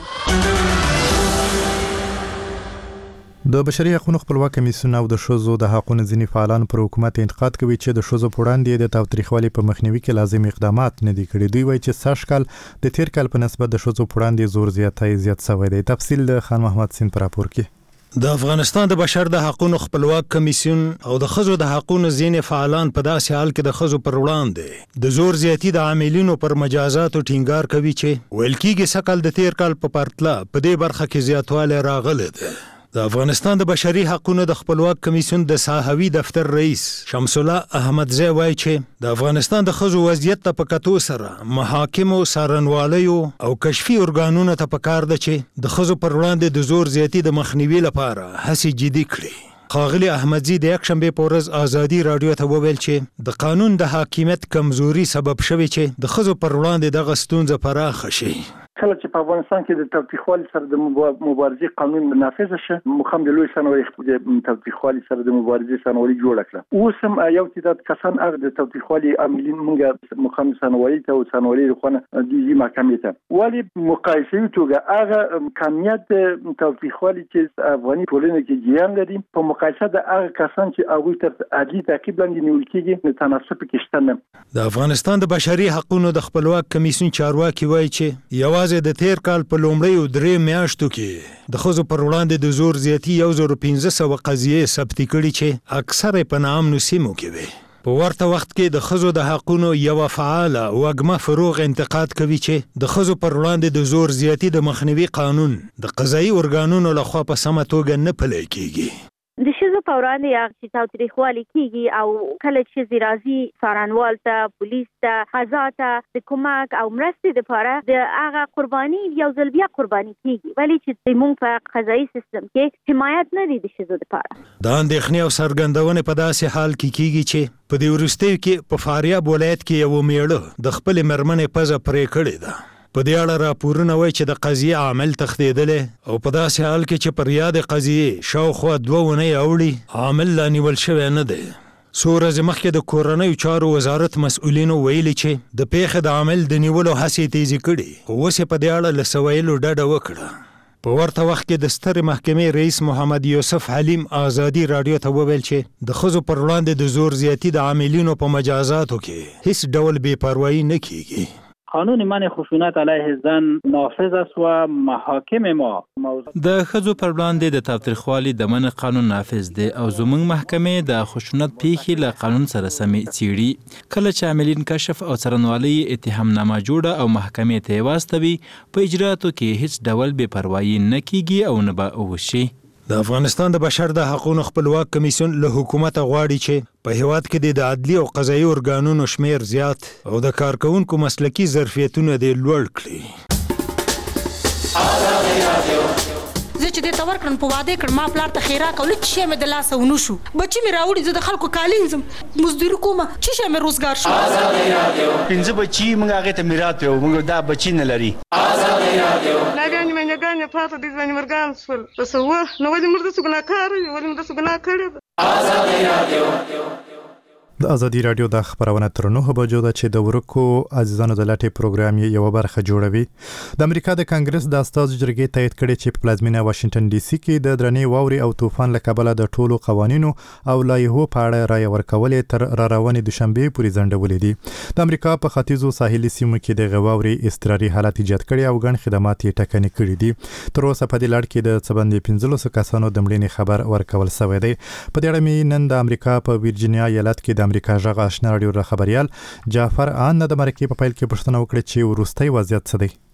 د بشري حقوقو خپلواک کمیسیون او د ښځو د حقوقو ځینې فعالان پر حکومت انتقاد کوي چې د ښځو په وړاندې د تاوتریخوالي په مخنیوي کې لازم اقدامات نه دي کړي. دوی وایي چې سږ کال د تیر کال په نسبت د ښځو په وړاندې زور زیاتی زیات شوی دی. تفصیل د خان محمد سین پر راپور کې. د افغانستان د بشر د حقوقو خپلواک کمیسیون او د ښځو د حقوقو ځینې فعالان په داسې حال کې د ښځو پر وړاندې د زور زیاتی د عاملینو پر مجازاتو ټینګار کوي چې ویل کېږي سکل د تیر کال په پرتله په دې برخه کې زیاتوالی راغلی دی. د افغانستان د بشري حقوقو د خپلواک کمیسیون د ساحوي دفتر رئیس شمس الله احمدزی وایي چې د افغانستان د ښځو وضعیت ته په کتو سره محاکمو، څارنوالیو او کشفي ارګانونو ته پکار ده چې د ښځو پر وړاندې د زور زیاتی د مخنیوي لپاره هڅې جدي کړي. ښاغلي احمدزی د یکشنبې په ورځ ازادي رادیو ته وویل چې د قانون د حاکمیت کمزوري سبب شوی چې د ښځو پر وړاندې دغه ستونزه پراخه شي. کله چې په افغانستان کې د تاوتریخوالي سره د مبارزې قانون نافذ شي، مخام د لوی سنوي د تاوتریخوالي سره د مبارزې سنوي جوړ کړه. اوس هم یو تعداد کسان هغه د تاوتریخوالي عاملین موږ مخام سنوي ته او سنوي خونه د دې محکمې ته ولی مقایسه توګه هغه کمیت تاوتریخوالي چې افغاني ټولنه کې جریان لري په مقایسه د هغه کسان چې هغه تر عادي تعقیب لاندې نیول کېږي تناسب کې شته نه. د افغانستان د بشري حقوقو د خپلواک کمیسیون چارواکي وایي چې یو د تیر کال په لومړیو درې میاشتو کې د ښځو پر وړاندې د زور زیاتی یو زر او پنځه سوه قضیې ثبت کړي چې اکثره په ناامنو سیمو کې وي. په ورته وخت کې د ښځو د حقوقو یو فعاله وګمه فروغ انتقاد کوي چې د ښځو پر وړاندې د زور زیاتی د مخنیوي قانون د قضایي ارګانونو لخوا په سمه توګه نه پلی کېږي. د ښځو په وړاندې هغه چې تاوتریخوالي کېږي او کله چې ښځې څارنوال ته، پولیس ته، قضا ته د کومک او مرستې دپاره د هغه قرباني یو ځل بیا قرباني کېږي، ولې چې زموږ په قضایي سیستم کې حمایت نه دی د ښځو دپاره. دا اندېښنې او څرګندونې په داسې حال کې کېږي چې په دې وروستیو کې په فاریاب ولایت کې یو میړه د خپلې مېرمنې پزه پرې کړې ده. په دې اړه راپورونه وایي چې د قضیې عامل تښتېدلی او په داسې حال کې چې پر یادې قضیې شاوخوا دوه اونۍ اوړي عامل لا نیول شوی نه دی. څو ورځې مخکې د کورنیو چارو وزارت مسؤلینو ویلي چې د پیښې د عامل د نیولو هڅې تیزې کړي، خو اوس یې په دې اړه له څه ویلو ډډه وکړه. په ورته وخت کې د سترې محکمې رئیس محمد یوسف حلیم ازادي رادیو ته وویل چې د ښځو پر وړاندې د زور زیاتی د عاملینو په مجازاتو کې هیڅ ډول بې پروایي نه کیږي. قانون منع خشونت علیه زن نافذ است و محاکم ما د ښځو پر وړاندې د تاوتریخوالي د منع قانون نافذ دی او زموږ محکمې د خشونت پیښې له قانون سره سمې څیړي. کله چې عاملین کشف او څارنوالۍ اتهامنامه جوړه او محکمې ته یې واستوي، په اجراتو کې هیڅ ډول بې پروایي نه کیږي او نه به وشي. د افغانستان د بشر د حقوقو خپلواک کمیسیون له حکومت غواړي چې په هیواد کې د عدلي او قضایي ارګانونو شمیر زیات او د کارکونکو مسلکي ظرفیتونه د لوړ کړي. زه چې دې ته ورکړم په واده کړم ما پلار ته خیرات کول چې شی مې د لاسه ونه شو بچی مې راوړي زه د خلکو کالینځم مزدوري کوم چې شی مې روزګار شو پنځه بچی موږ هغه ته میراث یو موږ دا بچی نه لري لاګانې مې ګانې پاتې دي ځواني مرګان سول پس و نو ولې مرده سو ګناکار ولې مرده سو ګناه کړی آزادي رادیو د ازادي رادیو د خبرونه تر نوه بجو ده چې د ورکو عزیزانو د لاټي پروګرام یې یو برخه جوړوي د امریکا د کانګرس د استازو جرګې تایید کړي چې په پلازمینه واشنگټن ډي سي کې د درنې واوري او طوفان له کبله د ټولو قوانینو او لایحو په اړه رائے ورکول تر را روانې دوشنبه پورې ځنډولې دي د امریکا په ختیځو ساحلي سیمو کې د غواوري اضطراري حالت ایجاد کړي او ګڼ خدمات یې ټکنۍ کړي دي تر اوسه په دې لړ کې د څبندې پنځلس کسانو د مړینې خبر ورکول شوی دی په دې اړه مې نن د امریکا په ویرجینیا ایالت کې د امریکا ژغ آشنا رادیو خبريال جعفر آن د مرکې په پیل کې پوښتنه وکړه چې وروستي وضعیت څه دی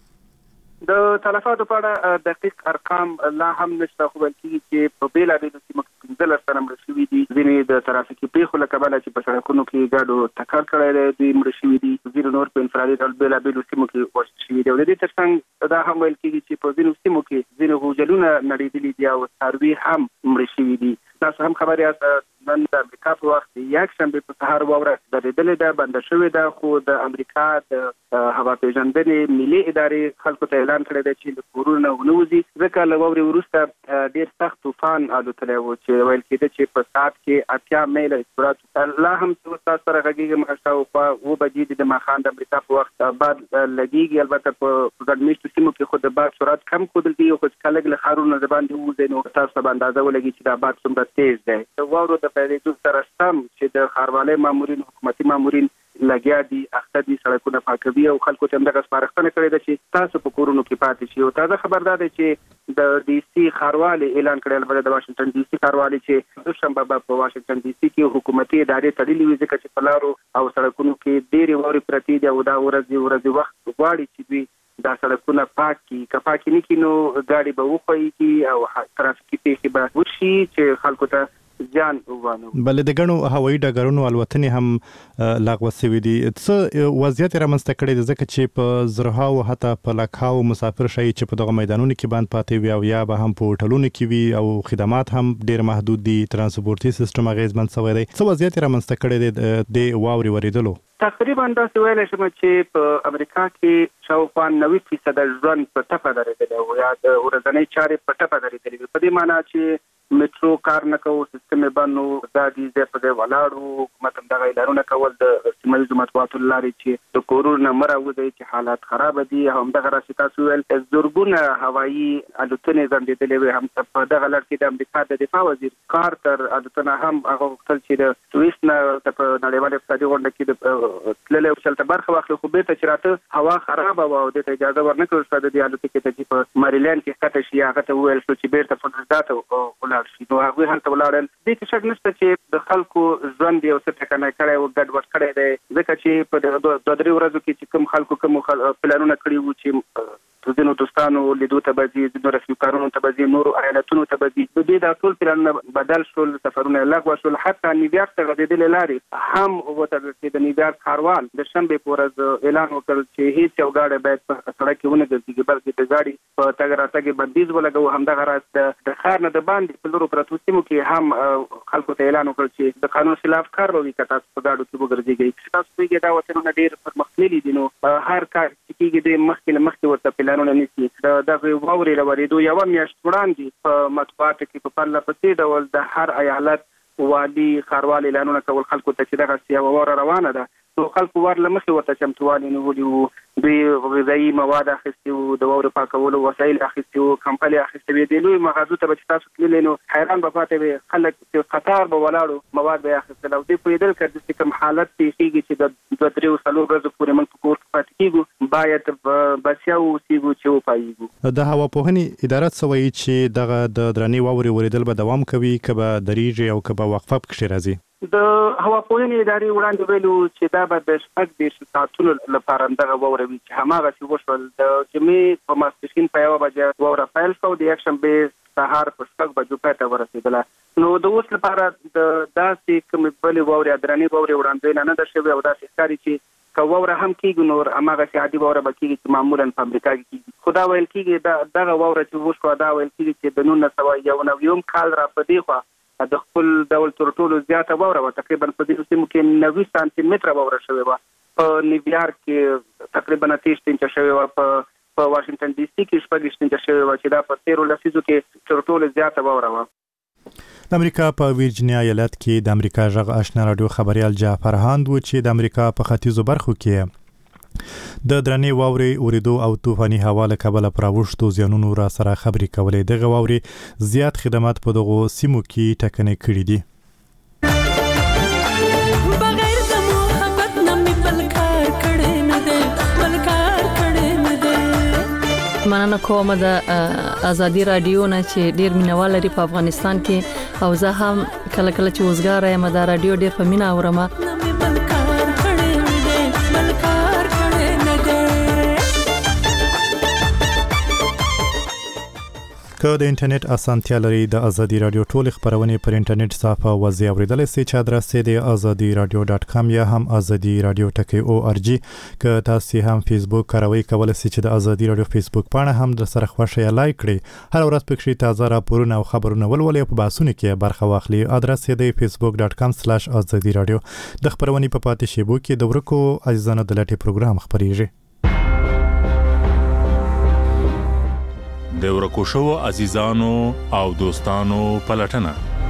د تلفاتو په اړه دقیق ارقام لا هم نشته خو بلکې چې په بیلابیلو سیمو کې پنځلس تنه مړه شوي دي ځینې د ترافیکي پیښو له کبله چې په سړکونو کې ګاډو ټکر کړی دی دوی مړه شوي دي ځینې نور په انفرادي ډول بیلابیلو سیمو کې وژل شوي دي او د دې تر څنګ دا هم ویل کېږي چې په ځینو سیمو کې ځینې هوټلونه نړېدلي دي او څاروي هم مړه شوي دي تاسو هم خبر یاست نن د امریکا په وخت یک شنبه په سهار واوره درېدلې ده بنده شوې ده خو د امریکا د هوا پیژندنې ملي ادارې خلکو ته اعلان کړی دی چې د کورونو ونوځي ځکه له واورې وروسته ډېر سخت طوفان الوتلی و چې ویل کېده چې په ساعت کې اتیا میله سرعت لا هم چې تاسو سره غږیږم شاوخوا اوه بجې دي د ماښام د امریکا په وخت باد لګېږي البته په ګڼ مېشتو سیمو کې خو د باد سرعت کم ښودل کېږي خو چې کله له ښارونو د باندې ووځي نو تاسو ته به اندازه ولګي چې دا باد څومره تیز دی د واورو د پیلېدو سره سم چې د ښاروالۍ مامورین حکومتي مامورین لګیا دي اخته دي سړکونه پاکوي او خلکو ته همدغه سپارښتنه کړې ده چې تاسو په کورونو کې پاتې شئ او تازه خبر دا دی چې د ډي سي ښاروالي اعلان کړی البته د واشنګټن ډي سي ښاروالي چې دوشنبه به په واشنګټن ډي سي کې حکومتي ادارې تړلې وي ځکه چې په لارو او سړکونو کې ډېرې واورې پرتې دي او دا ورځې ورځې وخت غواړي چې دوی دا سړکونه پاک کړي که پاک نه کړي نو ګاډي به وښویږي او ترافیکي پیښې به وشي چې خلکو ته ځان ووانه بلې د ګڼو هوایي ډګرونو الوتنې هم لغوه شوې دي څه وضعیت رامنځته کړی دی ځکه چې په زرهاو حتی په لکهاو مسافر شي چې په دغه میدانونو کې باندې پاتې وي او یا به هم په هوټلونو کې وي او خدمات هم ډېر محدود دي ترانسپورتي سیستم اغېزمن شوی دی څه وضعیت رامنځته کړی دی د واورې ورېدلو تقریبا داسې ویلی شم چې په امریکا کې شاوخوا نوي فیصده ژوند په ټپه درېدلی او یا د ورځنۍ چارې په ټپه درېدلې وي په دې معنا چې میټرو کار نه کوو سیستم یې بند و دا دي ځای په ځای ولاړ و حکومت همدغه اعلانونه کول د سیمه ییزو مطبوعاتو له لارې چې د کورونو نه مه راوځئ چې حالات خرابه دي او همدغه راسې تاسو ویل زرګونه هوایي الوتنې ځنډېدلې وې هم په دغه لړ کې د امریکا د دفاع وزیر کارتر الوتنه هم هغه غوښتل چې د سویس نه په نړیوال اقتصادي غونډه کې د تللی او چلته برخه واخلي خو بېرته چې راته هوا خرابه وه او دې ته اجازه ورنه کړل شوه د دې الوتکې ته چې په مریلینډ کې ښکته شي هغه ته وویل شو چې بېرته فلوریدا ته ولاړ شي نو هغوی هلته ولاړل دې کې شک نشته چې د خلکو ژوند یو څه ټکنی کړی و ګډوډ کړی دی ځکه چې په دوه درې ورځو کې چې کوم خلکو کوم پلانونه کړي وو چې ځینو دوستانو لیدو ته به ځي ځینو رسمي کارونو ته به ځي نورو ایالتونو ته به ځي د دې دا ټول پلانونه بدل شول سفرونه لغوه شول حتی نیویارک ته غځېدلې لارې هم وتړل چې د نیویارک ښاروال د شنبې په ورځ اعلان وکړ چې هېڅ یو ګاډی باید په سړک کې ونه ګرځېږي بلکې د ګاډي په تګ راتګ بندیز ولګوو همدغه راز د ښار نه د باندې په لرو پرتو سیمو کې هم خلکو ته اعلان وکړ چې د قانون خلاف کار به وي که تاسو په ګاډو کې وګرځېږئ تاسو پوهېږئ دا وطنونه ډېر پرمختللي دي نو هر کار چې کېږي دوی مخکې له مخکې ورته پلانونه نیسي د دغه واورې له ورېدو یوه میاشت وړاندې په مطبوعاتو کې په پرله پسې ډول د هر ایالت والي ښاروال اعلانونه کول خلکو ته چې دغسې یوه واوره روانه ده نو خلکو ور له مخې ورته چمتووالی نیولي وو دوی غذایي مواد اخیستي وو د واورې پاکولو وسایل اخیستي وو کمپلې اخیستې وې دې لوی مغازو ته به چې تاسو تللی نو حیران به پاتې وې خلک چې قطار به ولاړو مواد به یې اخیستل او دوی پوهېدل که داسې کوم حالت پېښېږي چې د دوه درې څلور ورځو پورې موږ په کور کې پاتې کېږو باید بسیا واوسېږو چې وپایېږو د هواپوهنې اداره څه وایي چې دغه د درنې واورې ورېدل به دوام کوي که به درېږي او که به وقفه پکښې راځي د هواپوهنې ادارې وړاندې ویلو چې دا به د شپږ دېرش ساعتونو لپاره همدغه واوره وي چې هماغسې وشول د جمعې په ماسپښین په یوه بجه واوره پیل شوه د یکشنبې سهار په شپږ بجو پای ته ورسېدله نو د اوس لپاره د داسې کومې بلې واورې درنې واورې وړاندوینه نه ده شوې او داسې ښکاري چې که واوره هم کېږي نو هماغسې عادي واوره به کېږي چې معمولا په امریکا کې کېږي. خو دا ویل کېږي دغه واوره چې وشوه دا ویل کېږي چې د نولس سوه یو نوي کال را په دې خوا د خپل ډول تر ټولو زیاته واوره وه. تقریبا په دې سیمو کې نوي سانتي متره واوره شوې وه. په نیویارک کې تقریبا اتهشت انچه شوې وه. په په واشنگټن ډي سي کې شپږ انچه شوې وه چې دا په تیرو لسیزو کې تر ټولو زیاته واوره وه. د امریکا په ویرجینیا ایالت کې د امریکا غږ آشنا رادیو خبريال جعفر هاند و چې د امریکا په ختیځو برخو کې د درنې واورې اوریدو او طوفاني هوا له کبله پراوښتو زیانونو را سره خبرې کولې. دغه واورې زیات خدمات په دغو سیمو کې ټکنۍ کړي دي. مننه کوم د ازادي رادیو نه چې ډیر مینوال لري په افغانستان کې او زه هم کله کله چې وزګار یم د رادیو ډیر په مینا اورم. که د انټرنیټ اسانتیا لري د ازادي رادیو ټول خبرونه پر انټرنیټ صفحه وځي اوریدل سي چې ادرس دی azadi radio dot com یا هم azadi radio dot org. که تاسو هم فیسبوک کاروئ کولای شئ چې د ازادي رادیو فیسبوک پاڼه هم د سره خوښه یا لایک کړئ. هر ورځ پکې تازه راپورونه او خبرونه ولولئ په باسونه کې برخه واخلئ. ادرس دی facebook dot com slash azadi radio. د خبرونه په پاتې شیبو کې د ورکو عزیزانو د لټي پروګرام خبريږي. د ورکو شو عزیزانو او دوستانو پلټنه.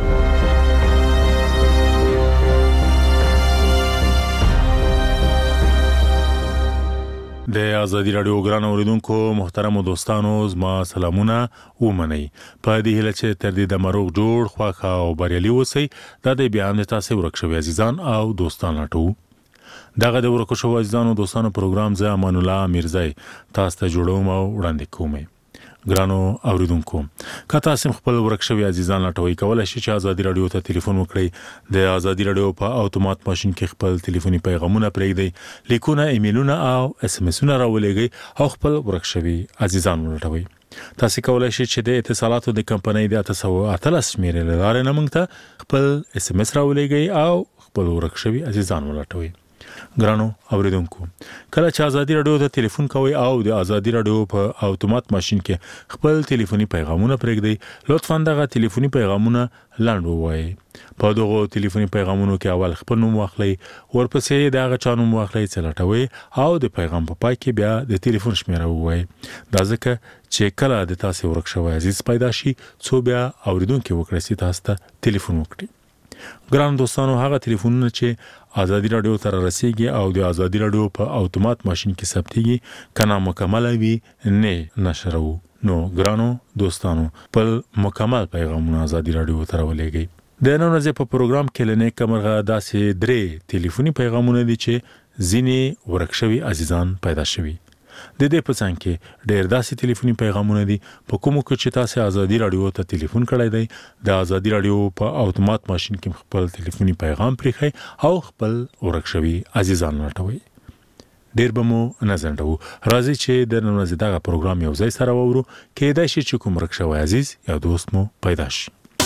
د ازادي رادیو ګران اوریدونکو محترم دوستانو زما سلامونه ومنئ. په دې هیله چې تر دې د مروغ جوړ خواخا او بریالي اوسئ. دا د بیان تاسو ورک شوی عزیزان او دوستان ټول دغه د ورکو شو عزیزانو دوستانو پروګرام زه امان الله میرزای تاسو ته جوړوم او وړاندې کوم. ګرانو اوریدونکو که تاسو خپل ورک شوی عزیزان لټوي کولای شئ چې ازادي رادیو ته ټلیفون وکړئ. د ازادي رادیو په اتومات ماشين کې خپل ټلیفوني پیغامونه پرېږدئ، لیکونه، ایمیلونه او اس ام اسونه راولېږئ او خپل ورک شوی عزیزان ولټوي. تاسو کولای شئ چې د اتصالاتو د کمپنۍ د اته سوه اتلس شمیرې له لارې نه موږ ته خپل اس ام اس راولېږئ او خپل ورک شوی عزیزان ولټوي. ګرانو اوریدونکو کله چې ازادي رادیو ته ټلیفون کوئ او د ازادي رادیو په اتومات ماشين کې خپل ټلیفوني پیغامونه پرېږدئ، لطفاً دغه ټلیفوني پیغامونه لاند ووایئ. په دغه ټلیفوني پیغامونو کې اول خپل نوم واخلئ، ورپسې دغه چا نوم واخلئ چې لټوي او د پیغام په پای کې بیا د ټلیفون شمیره ووایئ. دا ځکه چې کله د تاسو ورک شوی عزیز پیدا شي څو بیا اوریدونکو وکړي چې تاسو ته ټلیفون وکړي. ګران دوستانو هغه ټلیفونونه چې ازادي رادیو ته رسیږي او د ازادي رادیو په اتومات ماشين کې ثبتيږي کنا مکمل وي نه نشرو. نو ګرانو دوستانو په مکمل پیغامونه ازادي رادیو ته ولېږئ. د نن ورځې په پروګرام کې لنه کمرغه داسې درې ټلیفوني پیغامونه دي چې ځینې ورک شوی عزیزان پیدا شوي. د دې په څنګ کې ډېر داسې ټلیفوني پیغامونه دي په کومو کې چې تاسو ازادي رادیو ته ټلیفون کړی دی د ازادي رادیو په اتومات ماشين کې خپل ټلیفوني پیغام پرېښئ او خپل ورک شوی عزیزان لټوي. ډېر به مو نه ځنډو. راځي چې د نن ورځې دغه پروګرام یو ځای سره وورو کېدای شي چې کوم ورک شوی عزیز یا دوست مو پیدا شي.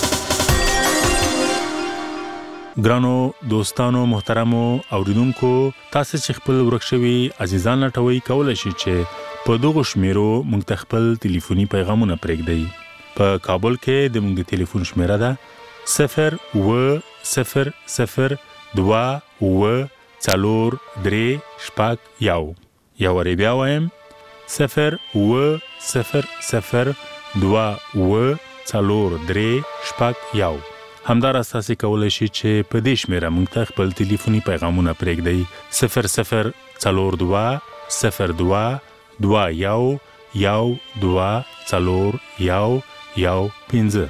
ګرانو دوستانو محترمو اوریدونکو تاسو چې خپل ورک شوی عزیزان لټوي کولای شئ چې په دغه شمیرو موږ ته خپل ټلیفوني پیغامونه پرېږدئ. په کابل کې د موږ د ټلیفون شمیره ده صفر و صفر صفر دوه و څلور درې شپږ یو. یو وری بیا وایم صفر و صفر صفر دوه و څلور درې شپږ یو. همدار اساسي کولای شي چې په دې شمیره موږ ته خپل ټلیفوني پیغامونه پرېږدئ صفر صفر څلور دوه صفر دوه دوه یو یو دوه څلور یو یو پنځه.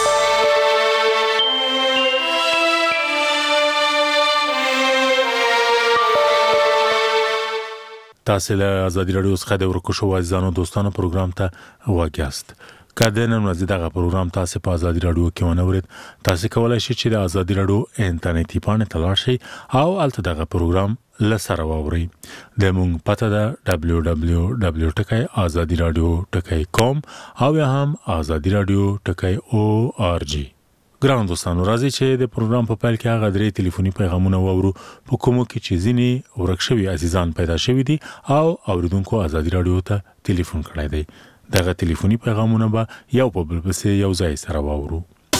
تاسو له ازادي رادیو څخه د ورکو شو عزیزانو دوستانو پروګرام ته واګیاست. کله نن ورځ دغه پروګرام تاسو په ازادي رادیو کې ونورید تاسو کولای شئ چې د ازادي رادیو انټرنیټي پاڼه ته لاړ شئ او الته دغه پروګرام لسره واورئ. د مونږ پته ده دبليو دبليو دبليو ټکی azadi radio ټکی com او یا هم azadi radio ټکی او ار جی. ګران دوستانو راځي چې د پروګرام په پیل کې هغه درې ټلیفوني پیغامونه وورو په کومو کې چې ځینې ورک شوي عزیزان پیدا شوي دي او اوریدونکو ازادي رادیو ته ټلیفون کړی دی. دغه ټلیفوني پیغامونه به یو په بل پسې یو ځای سره واورو.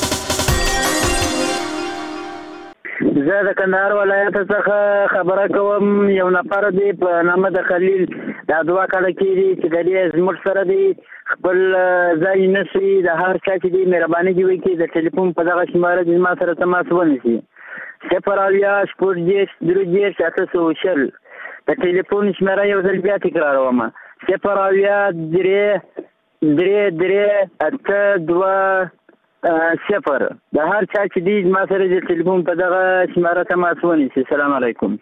زه د کندهار ولایت څخه خبره کوم. یو نفر دی په نامه د خلیل دا دوه کاله کېږي چې د دې زموږ سره دی خپل ځای نشي د هر چا چې دی مهرباني دې وکړي د ټلیفون په دغه شماره دې ما سره تماس ونیسي صفر اویا شپږ دېرش درې دېرش اته سوه شل د ټلیفون شماره یو ځل بیا تکراروم صفر اویا درې درې درې اته دوه صفر د هر چا چې دی ما سره د ټلیفون په دغه شماره تماس ونیسي. السلام علیکم.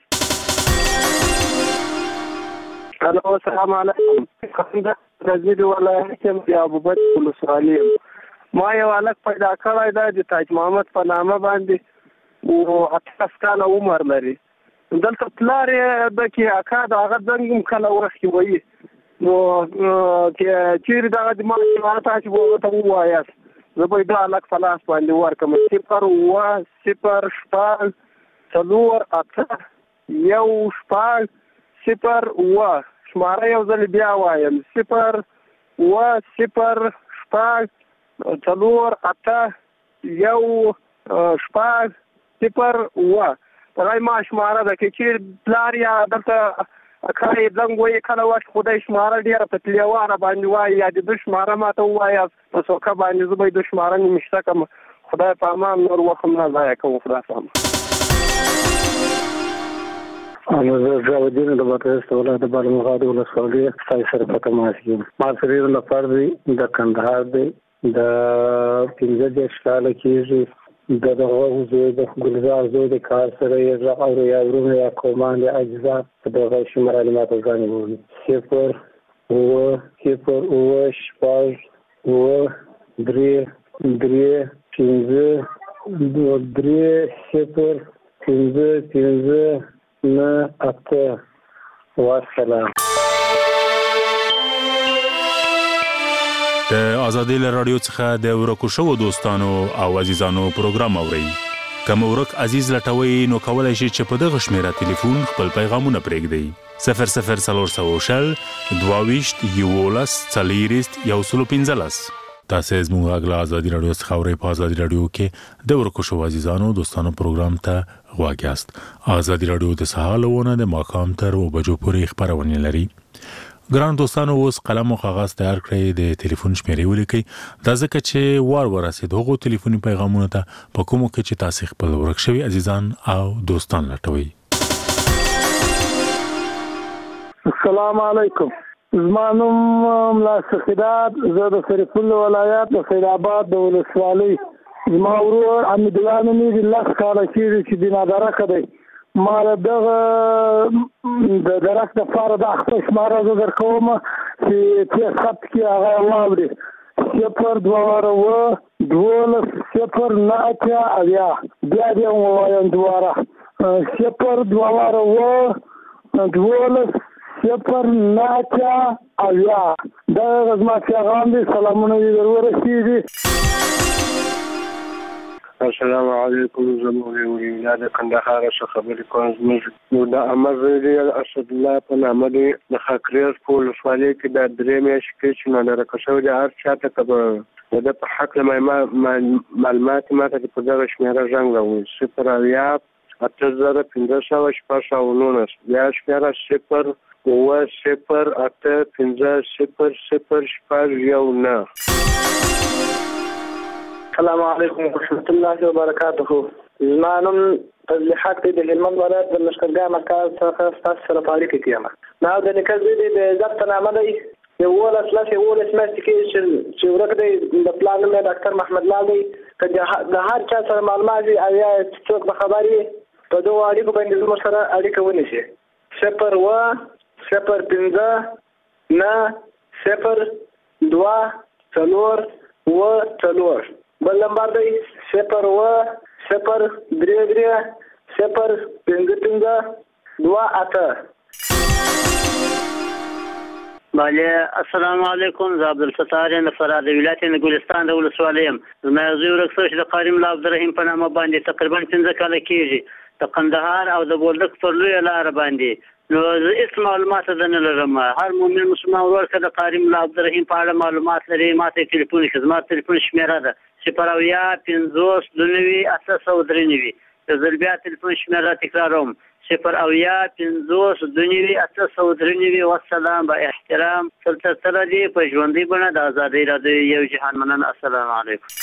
الو السلام علیکم. رزید ولایت کې د ابوبکر ولسوالي ما یو الک پیدا کړی دا د تاج محمد په نامه باندې او اته کاله عمر لري. دلته پلار د کې اکا د هغه څنګه کله ورخي وایي نو چې چیرې دا د ما ته چې وو ته وایي زه به دا الک فلاس باندې ورکم صفر و صفر شپږ څلور اته یو شپږ صفر و شماره یو ځل بیا وایم صفر و صفر شپږ څلور اته یو شپږ صفر و دا ما شماره ده کې چې پلار یا دلته کاري زنګ وایي کله وخت خدای شماره ډیره په تلیواره باندې وایي یا د شماره ماته وایي په څوکه باندې زه به د شماره نمشته کوم خدای په امان نور وخت نه ضایع کوم خدای سم. انا زه الدین د بطرس ولایت د بالمغاد ولسوالي ستاسو سره په تماس یم. ما سره د فرد د کندهار دی د پنځه دېرش کاله کېږي د دغه زوی د ګلزار زوی د کار سره یې زه او یا ورونه یا کومان یا اجزا په دغه شماره ماته ځان وایي صفر و صفر و شپږ و درې درې پنځه دوه درې صفر پنځه پنځه نه اته والسلام. د ازادي رادیو څخه د ورکو شو دوستانو او عزیزانو پروګرام اورئ. کوم ورک عزیز لټوي نو کولای شي چې په دغه شمیره ټلیفون خپل پیغامونه پرېږدي صفر صفر څلور سوه شل دوه ویشت یولس څلېرویشت یو سل پنځلس. تاسو زموږ غږ له ازادي رادیو څخه اورئ. په ازادي رادیو کې د ورکو شو عزیزانو دوستانو پروګرام ته غواړئ یاست. ازادي رادیو د سهار لونه د ماښام تر او بجو پورې خبرونه لري. ګران دوستانو اوس قلم او کاغذ تیار کړئ د ټلیفون شمیرې ولیکئ دا ځکه چې وار ورسېد هغو ټلیفوني پیغامونو ته په کومو کې چې تاسو خپل ورک شوي عزیزان او دوستان لټوي. السلام علیکم. زما نوم ملا سخیدات زه د شریف الله ولایت د سید آباد د ولسوالۍ زما ورور حمید الله نومې د لس کاله کېږي چې بینادرکه دی. ما دغه د درک د لپاره د خپل شماره زه درکوم چې تیز خط کې هغه واوري صفر دوه و دولس صفر نه اتیا اویا بیا دې ووایم دواره صفر دوه و دولس صفر نه اتیا اویا دا زما پیغام دی. سلامونه دې در ورسېږي. السلام علیکم. زموږ ولایت کندهار څخه خبرې کوم. زموږ د امر دی اسد الله په نامه دی د خاکریز په ولسوالۍ کې د درې میاشتې کې چې نادرکه شوی دی. هر چا ته که د په حق معلومات ماته په دغه شمېره زنګ راوړي صفر اویا اته زره پنځه سوه شپږ سوه نولس بیا شمېره صفر اوه صفر اته پنځه صفر صفر شپږ یو نه. السلام علیکم ورحمت الله وبرکاته. زما نوم فضل حق دی د هلمند ولایت د لښکرګاه مرکز څخه ستاسو سره په اړیکه کې یم. ما د نیکه زوی دی د عزت په نامه دی یولس لس یولس میاشتې کې چې ورک دی د پلار نوم یې ډاکټر محمد لال دی. که د هر چا سره معلومات وي او یا څوک به خبر وي په دغو اړیکو باندې زموږ سره اړیکه ونیسي صفر و صفر پنځه نه صفر دوه څلور و څلور. بل نمبر دی صفر و صفر درې درې صفر پنځه پنځه دوه اته. بله السلام علیکم زه عبدالستار یم د فراه د ولایت د ګلستان د ولسوالۍ یم زما یو زوی ورک شوی چې د قاري ملا عبدالرحیم په نامه باندې تقریبا پنځه کاله کېږي د قندهار او د بولدک پر لویه لاره باندې نو زه هېڅ معلومات د نه لرم هر مؤمن مسلمان ورور که د قاري ملا عبدالرحیم په اړه معلومات لري ما ته یې تلیفون وکړي زما تلیفون شمېره ده صفر اویا پنځوس دوه نوي اته سوه درې نوي یو ځل بیا تلیفون شمېره تکراروم صفر اویا پنځوس دوه نوي اته سوه درې نوي والسلام با احترام دلته سره دي په ژوندۍ بڼه د ازادۍ راډیو یو جهان مننه السلام علیکم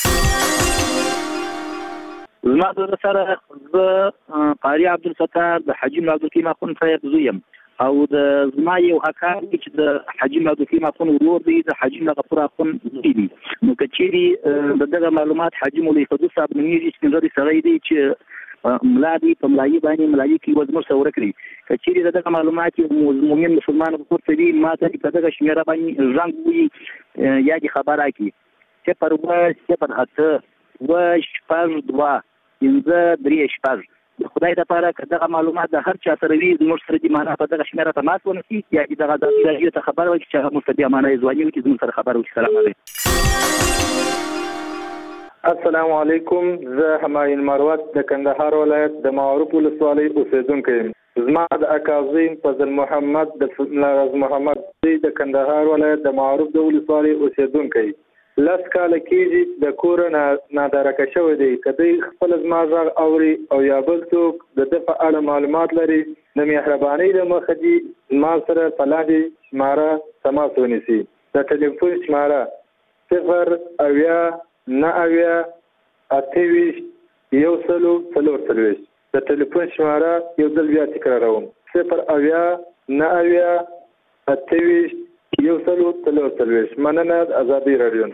زما د سره زه قاري عبدالستار د حاجي ملا عبدالرحیم اخوند صاحب زوی یم او د زما یو اکا چې د حاجي ملا عبدالرحیم اخوند ورور دی د حاجي ملا غفور اخوند زوی دی نو که چیرې د دغه معلومات حاجي مولوي قدوس صاحب نومیږي سپین ږیری سړی دی چې ملا دی په ملایي باندې ملایي کې یو زموږ سره ورک دی که چیرې د دغه معلومات یو مؤمن مسلمان ورته وي ما ته په دغه شمېره باندې زنګ ووایي یا دې خبر راکړي صفر اووه صفر اته اووه شپږ دوه پنځه درې شپږ د خدای دپاره که دغه معلومات د هر چا سره وي زموږ سره دې معنا په دغه شمېره تماس ونیسي یا دې دغه راډیو ته خبر وکړي چې هغه موږ ته بیا معنا یې ځواني وکړي زموږ سره خبر وکړي سلام علیکم السلام علیکم زه همایون مروت د کندهار ولایت د معروف ولسوالۍ اوسیدونکی یم زما د اکا زوی فضل محمد د ملاغز محمد د کندهار ولایت د معروف د ولسوالۍ اوسیدونکی لس کاله کېږي د کوره نادرکه شوی دی که دوی خپل زما غږ اوري او یا بل څوک د ده په اړه معلومات لري د مهربانۍ له مخه دي زما سره په لاندې شماره تماس ونیسي د ټلیفون شماره صفر اویا نه اویا اته ویشت یو سلو څلور څلوېښت د ټلیفون شماره یو ځل بیا تکراروم صفر اویا نه اویا اته ویشت یو سلو څلور څلوېښت مننه د ازادۍ راډیو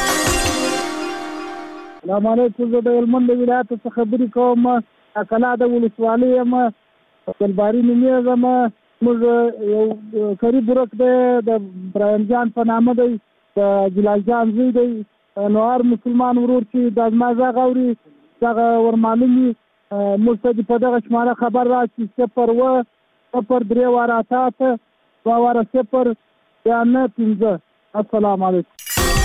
السلام علیکم زه د هلمند ولایت څخه خبرې کوم اکلا د ولسوالۍ یم عبدالباري نومېږم موږ یو قریب ورک دی د ابراهیم جان په نامه دی د جلال جان زوی دی نو هر مسلمان ورور چې د زما غږ اوري دغه ورمعلوم وي موږ ته دې په دغه شماره خبر راکړي صفر اووه صفر درې واره اته اته دوه واره صفر بیا نه پنځه السلام علیکم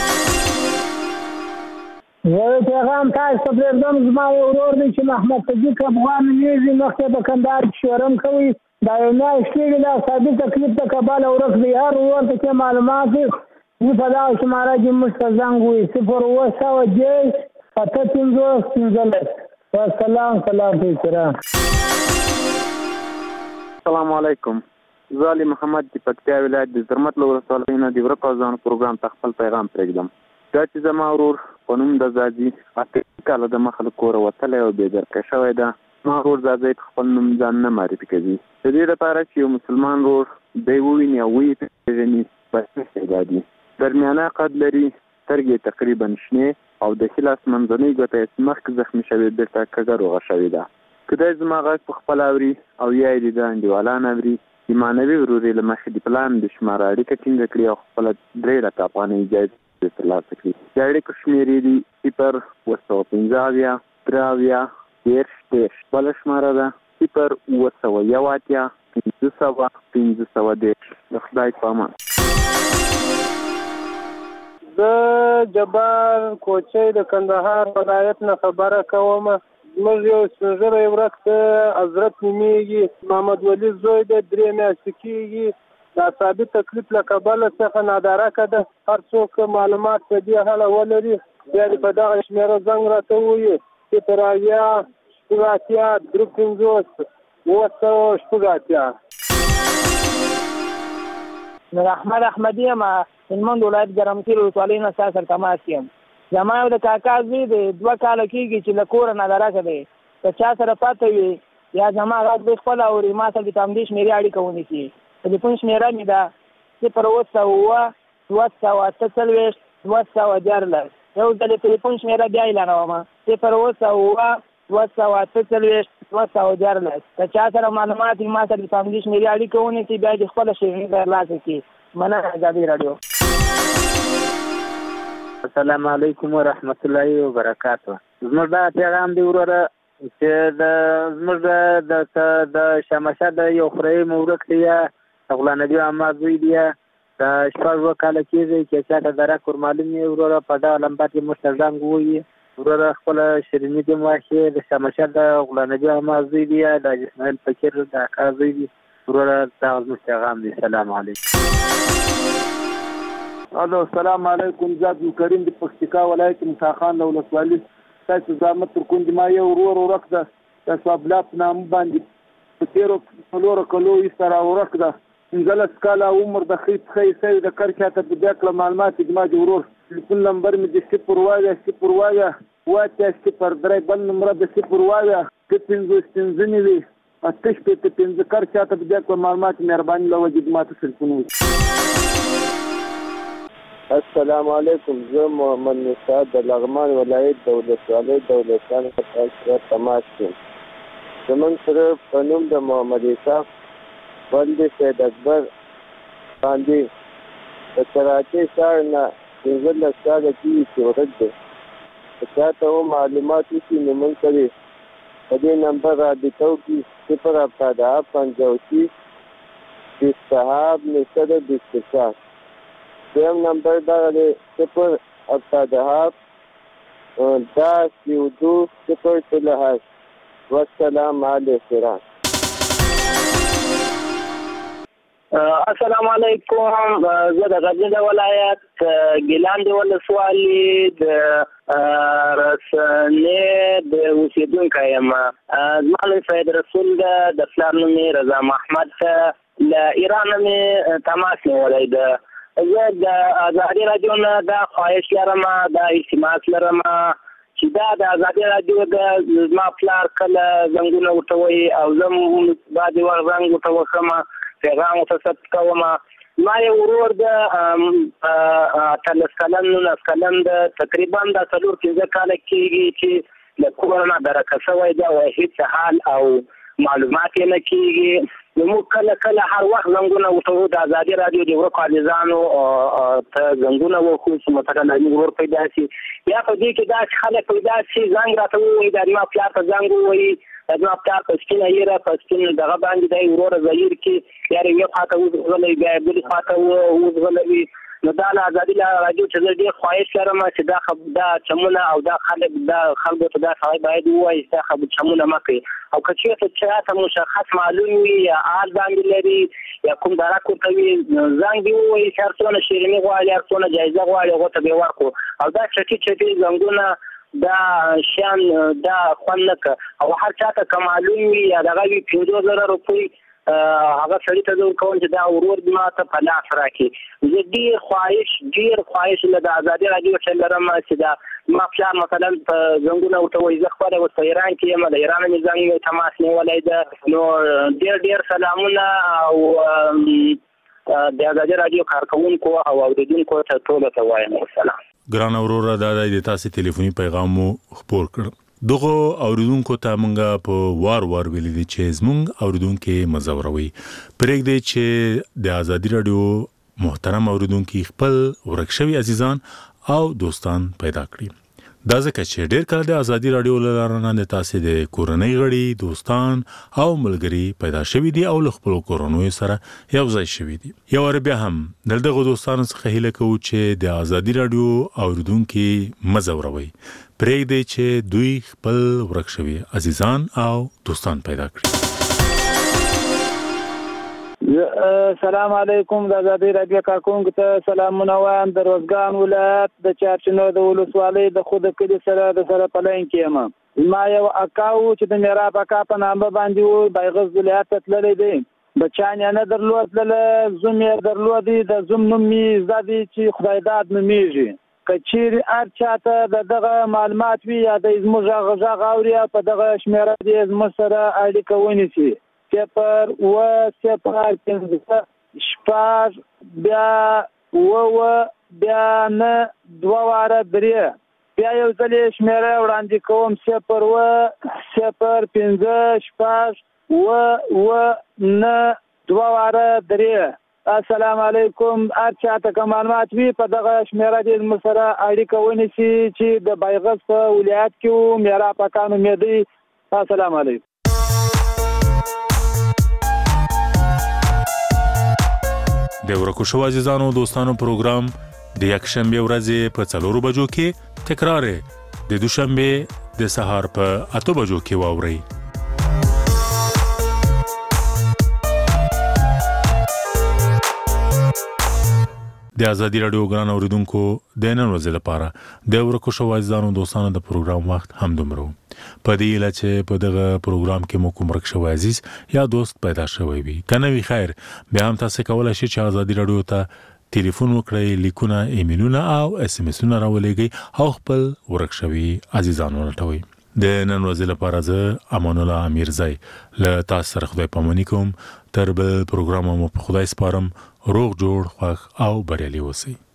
زه پیغام تاسو ته پرېږدم زما یو ورور دی چې محمد صدیق افغان نومېږي مخکې په کندهار کې شورم کوي دا یو میاشت کېږي دا ثابته کلیپ د کابل ورک دی هر ورور ته کې معلومات وي وی په دغه شماره کې موږ ته زنګ ووایي صفر اووه سوه دېرش اته پنځوس پنځلس والسلام سلام په احترام السلام علیکم زه علي محمد د پکتیا ولایت د زرمت له ولسوالۍ نه د ورک او ځوان پروګرام ته خپل پیغام پرېږدم دا چې زما ورور په نوم د زاځي اته کاله د مخه له کوره وتلی او بېدرکه شوی ده زما ورور زاځی په خپل نوم ځان نه معرفي کوي د دې لپاره چې یو مسلمان ورور دی وویني او ویې پېژني بس استعدا دي درمیانه قد لري سترګې تقریبا شنې او د ښي لاس منځنۍ ګوته یې مخکې زخمي شوې بېرته کږه روغه شوې ده که دی زما غږ په خپله اوري او یا یې د انډیوالان اوري د معنوي ورور یې له مخې د پلان د شماره اړیکه ټینګه کړي او خپله درې لکه افغانۍ جایزې ترلاسه کړي د اړیکو شمېرې دي صفر اووه سوه پنځه اویا درې اویا دېرش دېرش بله شماره ده صفر اووه سوه یو اتیا پنځه سوه پنځه سوه دېرش د خدای په امان زه جبار کوچی د کندهار ولایت نه خبره کوم زموږ یو سپین ږیری ورک دی حضرت نومېږي محمد ولي زوی دی درې میاشتې کېږي دا ثابت تکلیف له کبله څخه نادرکه ده هر څوک معلومات په دې اړه ولري بیا دې په دغه شمېره زنګ راته ووایي صفر اویا شپږ اتیا درې پنځوس اووه سوه شپږ اتیا نور احمد احمدي یم هلمند ولایت ګرمسیر ولسوالۍ نه ستا سره تماس یم زما یو د کاکا زوی دی دوه کاله کېږي چې له کوره نادرکه دی که چا سره پته وي یا زما غږ دوی خپله اوري ما سره د همدې شمېرې اړیکه ونیسي ټلیفون شمېره مې ده صفر اووه سوه اووه دوه سوه اته څلوېښت دوه سوه دیارلس یو ځل یې ټلیفون شمېره بیا اعلانوم صفر اووه سوه اووه دوه سوه اته څلوېښت دوه سوه دیارلس که چا سره معلومات وي ما سره د همدې شمېرې اړیکه ونیسي بیا دې خپله شمېرې ترلاسه کړي مننه ازادۍ راډیو السلام علیکم ورحمت الله وبرکاته زموږ دا پیغام دی وروره چې د زموږ د د شاه مشه د یو خورۍ مورک دی یا غلام نبي عماد زوی دی دا شپږ کاله کېږي چې چاته درک ور معلوم وي وروره په دغه لمبر کې موږ ته زنګ ووایي وروره خپله شیریني دې واخلي د شمشر د غلامنبي احمد زوی دی یا د اسماعیل فقیر د اکا زوی دی وروره دا زموږ پیغام دی. سلام علیکم. الو السلام علیکم. زه عبدالکریم د پکتیکا ولایت موسی خان له ولسوالۍ تاسو زحمت تر کوندې ما یو ورور ورک ده تاسو ابلا په نامه باندې په تېرو څلورو کلو ایسته راورک ده پنځلس کاله عمر د ښۍ پښې سوي د کر چاته په بیا کړه معلومات زما د ورور تلیفون نمبر مې د صفر اویا صفر اویا اوه اتیا صفر درې بل نمره د صفر اویا که پنځوس پنځه نوي اته شپېته پنځه کر چاته په بیا کړه معلومات مهرباني له وجې ما ته تلیفون وکړي. السلام علیکم. زه محمد نصاد د لغمان ولایت د ولسوالۍ دولتخان څخه سره تماس یم. زموږ سره په نوم د محمد اسحاق بند سید اکبر باندې د کراچۍ ښار نه پنځلس کاله کېږي چې ورک دی. که چاته و معلومات وشي نو موږ سره په دې نمبر رابطه وکړي صفر هفتاد هفت پنځه شیش بیست هفت نهصد بیست چهار. دویم نمبر دغه دی صفر هفتاد هفت ده سی و دو صفر چهل و هشت. والسلام علیکم. السلام علیکم. زه د غزني ولایت ګیلان د ولسوالۍ د رسنې د اوسېدونکی یم. زما نوم سید رسول ده. د پلار نوم یې رضا محمد ده. له ایران مې تماس نیولی ده. زه د ازادي راډیو نه دا خواهش لرم دا التماس لرم چې دا د ازادي راډیو د زما پلار کله زنګونه ورته وایي او زه بعضې وخت زنګ ورته وکړم پیغام ورته ثبت کوم. ما یو ورور د اتلس کلن نولس کلن د تقریبا د څلور پنځه کاله کېږي چې له کوره نه درکه شوی دی او هېڅ حال او معلومات یې نه کېږي. نو موږ کله کله هر وخت زنګونه ورته د ازادي راډیو د ورکو عزیزانو ته زنګونه وکړو چې مثلا زموږ ورور پیدا شي یا په دې کې داسې خلک پیدا شي زنګ راته ووایي د زما پلار ته زنګ ووایي د زما پلار په سپینه ایره په سپین دغه باندې دی وروره زهیر کې یا یوې خواته وځغلی بیا یې بلې خواته وځغلوي. نو دا له ازادي راډیو چې زه ډېر خواهش لرم چې دا خب دا چمونه او دا خلک دا خلکو ته دا سړی باید ووایي چې دا خب چمونه مه کوي. او که چېرته چاته مشخص معلوم وي یا آل باندې لري یا کوم درک ورته وي زنګ دې ووایي چې هر څونه شیریني غواړي هر څونه جایزه غواړي هغو ته به یې ورکړو. او دا چټي چټي زنګونه دا شیان دا خوند نه که او هر چاته که معلوم وي یا دغه وي پنځه زره روپۍ هغه سړي ته زه ورکوم چې دا ورور ما ته په لاس راکړي. زه ډېر خواهش ډېر خواهش له د ازادي راډیو څخه لرم چې دا ما پلار مثلا په زنګونه ورته وایي زه خپله اوس په ایران کې یم د ایران مې زنګ تماس نیولی ده. نو ډېر ډېر سلامونه او د ازادي راډیو کارکوونکو او اورېدونکو ته ټولو ته وایم والسلام. ګران وروره دا د تاسو ټلیفوني پیغام مو خپور کړ. دغه اوریدونکو ته مونږه په وار وار ویل دي چې زمونږ اوریدونکو مزوروي پرېږدي چې د ازادي راډیو محترم اوریدونکو خپل ورکشوي عزیزان او دوستان پیدا کړي. دا ځکه چې ډېر کله د ازادي راډیو لپاره نه تاسو د کورنۍ غړي دوستان او ملګري پیدا شوي دي او له خپل کورنۍ سره یو ځای شوي دي. یو ور بیا هم دغه دوستانو څخه هیله کوو چې د ازادي راډیو اوریدونکو مزوروي پرېږدي چې دوی خپل ورکشوي عزیزان او دوستان پیدا کړي. سلام علیکم. د ازادي راډیو کارکوونکو ته سلامونه وایم. د روزګان ولایت د چارچینو د ولسوالۍ د خود کلي سره د سره په لاین کې یم. ما یو اکا و چې د میراب اکا په نامه باندې و بیغز ولایت ته تللی دی. بچیان یې نه درلودله زوم یې درلودی د زوم نوم یې زده دی چې خدایداد نومیږي. که چیرې هر چاته د دغه معلومات وي یا د زموږ غږ غږ اوري په دغه شمېره دې زموږ سره اړیکه ونیسي. صفر اوه صفر پنځه شپږ بیا اوه بیا نه دوه واره درې بیا یو ځل یې شمېره وړاندې کوم صفر اوه صفر پنځه شپږ اوه اوه نه دوه واره درې. السلام علیکم. هر چاته که معلومات وي په دغه شمېره دې زموږ سره اړیکه ونیسي چې د بیغز په ولایت کې و میراب اکا نومېدی. السلام علیکم. د ورکو شو عزیزانو دوستانو پروګرام د یکشنبه ورځې په څلورو بجو کې تکرار د دوشنبه د سهار په اته بجو کې واوري. د ازادي رادیو ګران اوریدونکو د نن ورځې لپاره د ورکو شو عزیزانو دوستانو د پروګرام وخت هم دومره. په دې اله چې په دغه پروګرام کې مو کوم ورک شو عزیز یا دوست پیدا شوی وي کنه وی خیر بیا هم تاسو کولای شئ چې ازادي رادیو ته ټلیفون وکړئ، لیکونه، ایمیلونه او اس ام اسونه راولېږئ او خپل ورک شوی عزیزانو لټوي. د نن ورځې لپاره زه امان الله امیرزی له تاسو سره خدای پاماني کوم. تر بل پروګرام مو په خدای سپارم. روغ جوړ خوښ او بریالي اوسئ.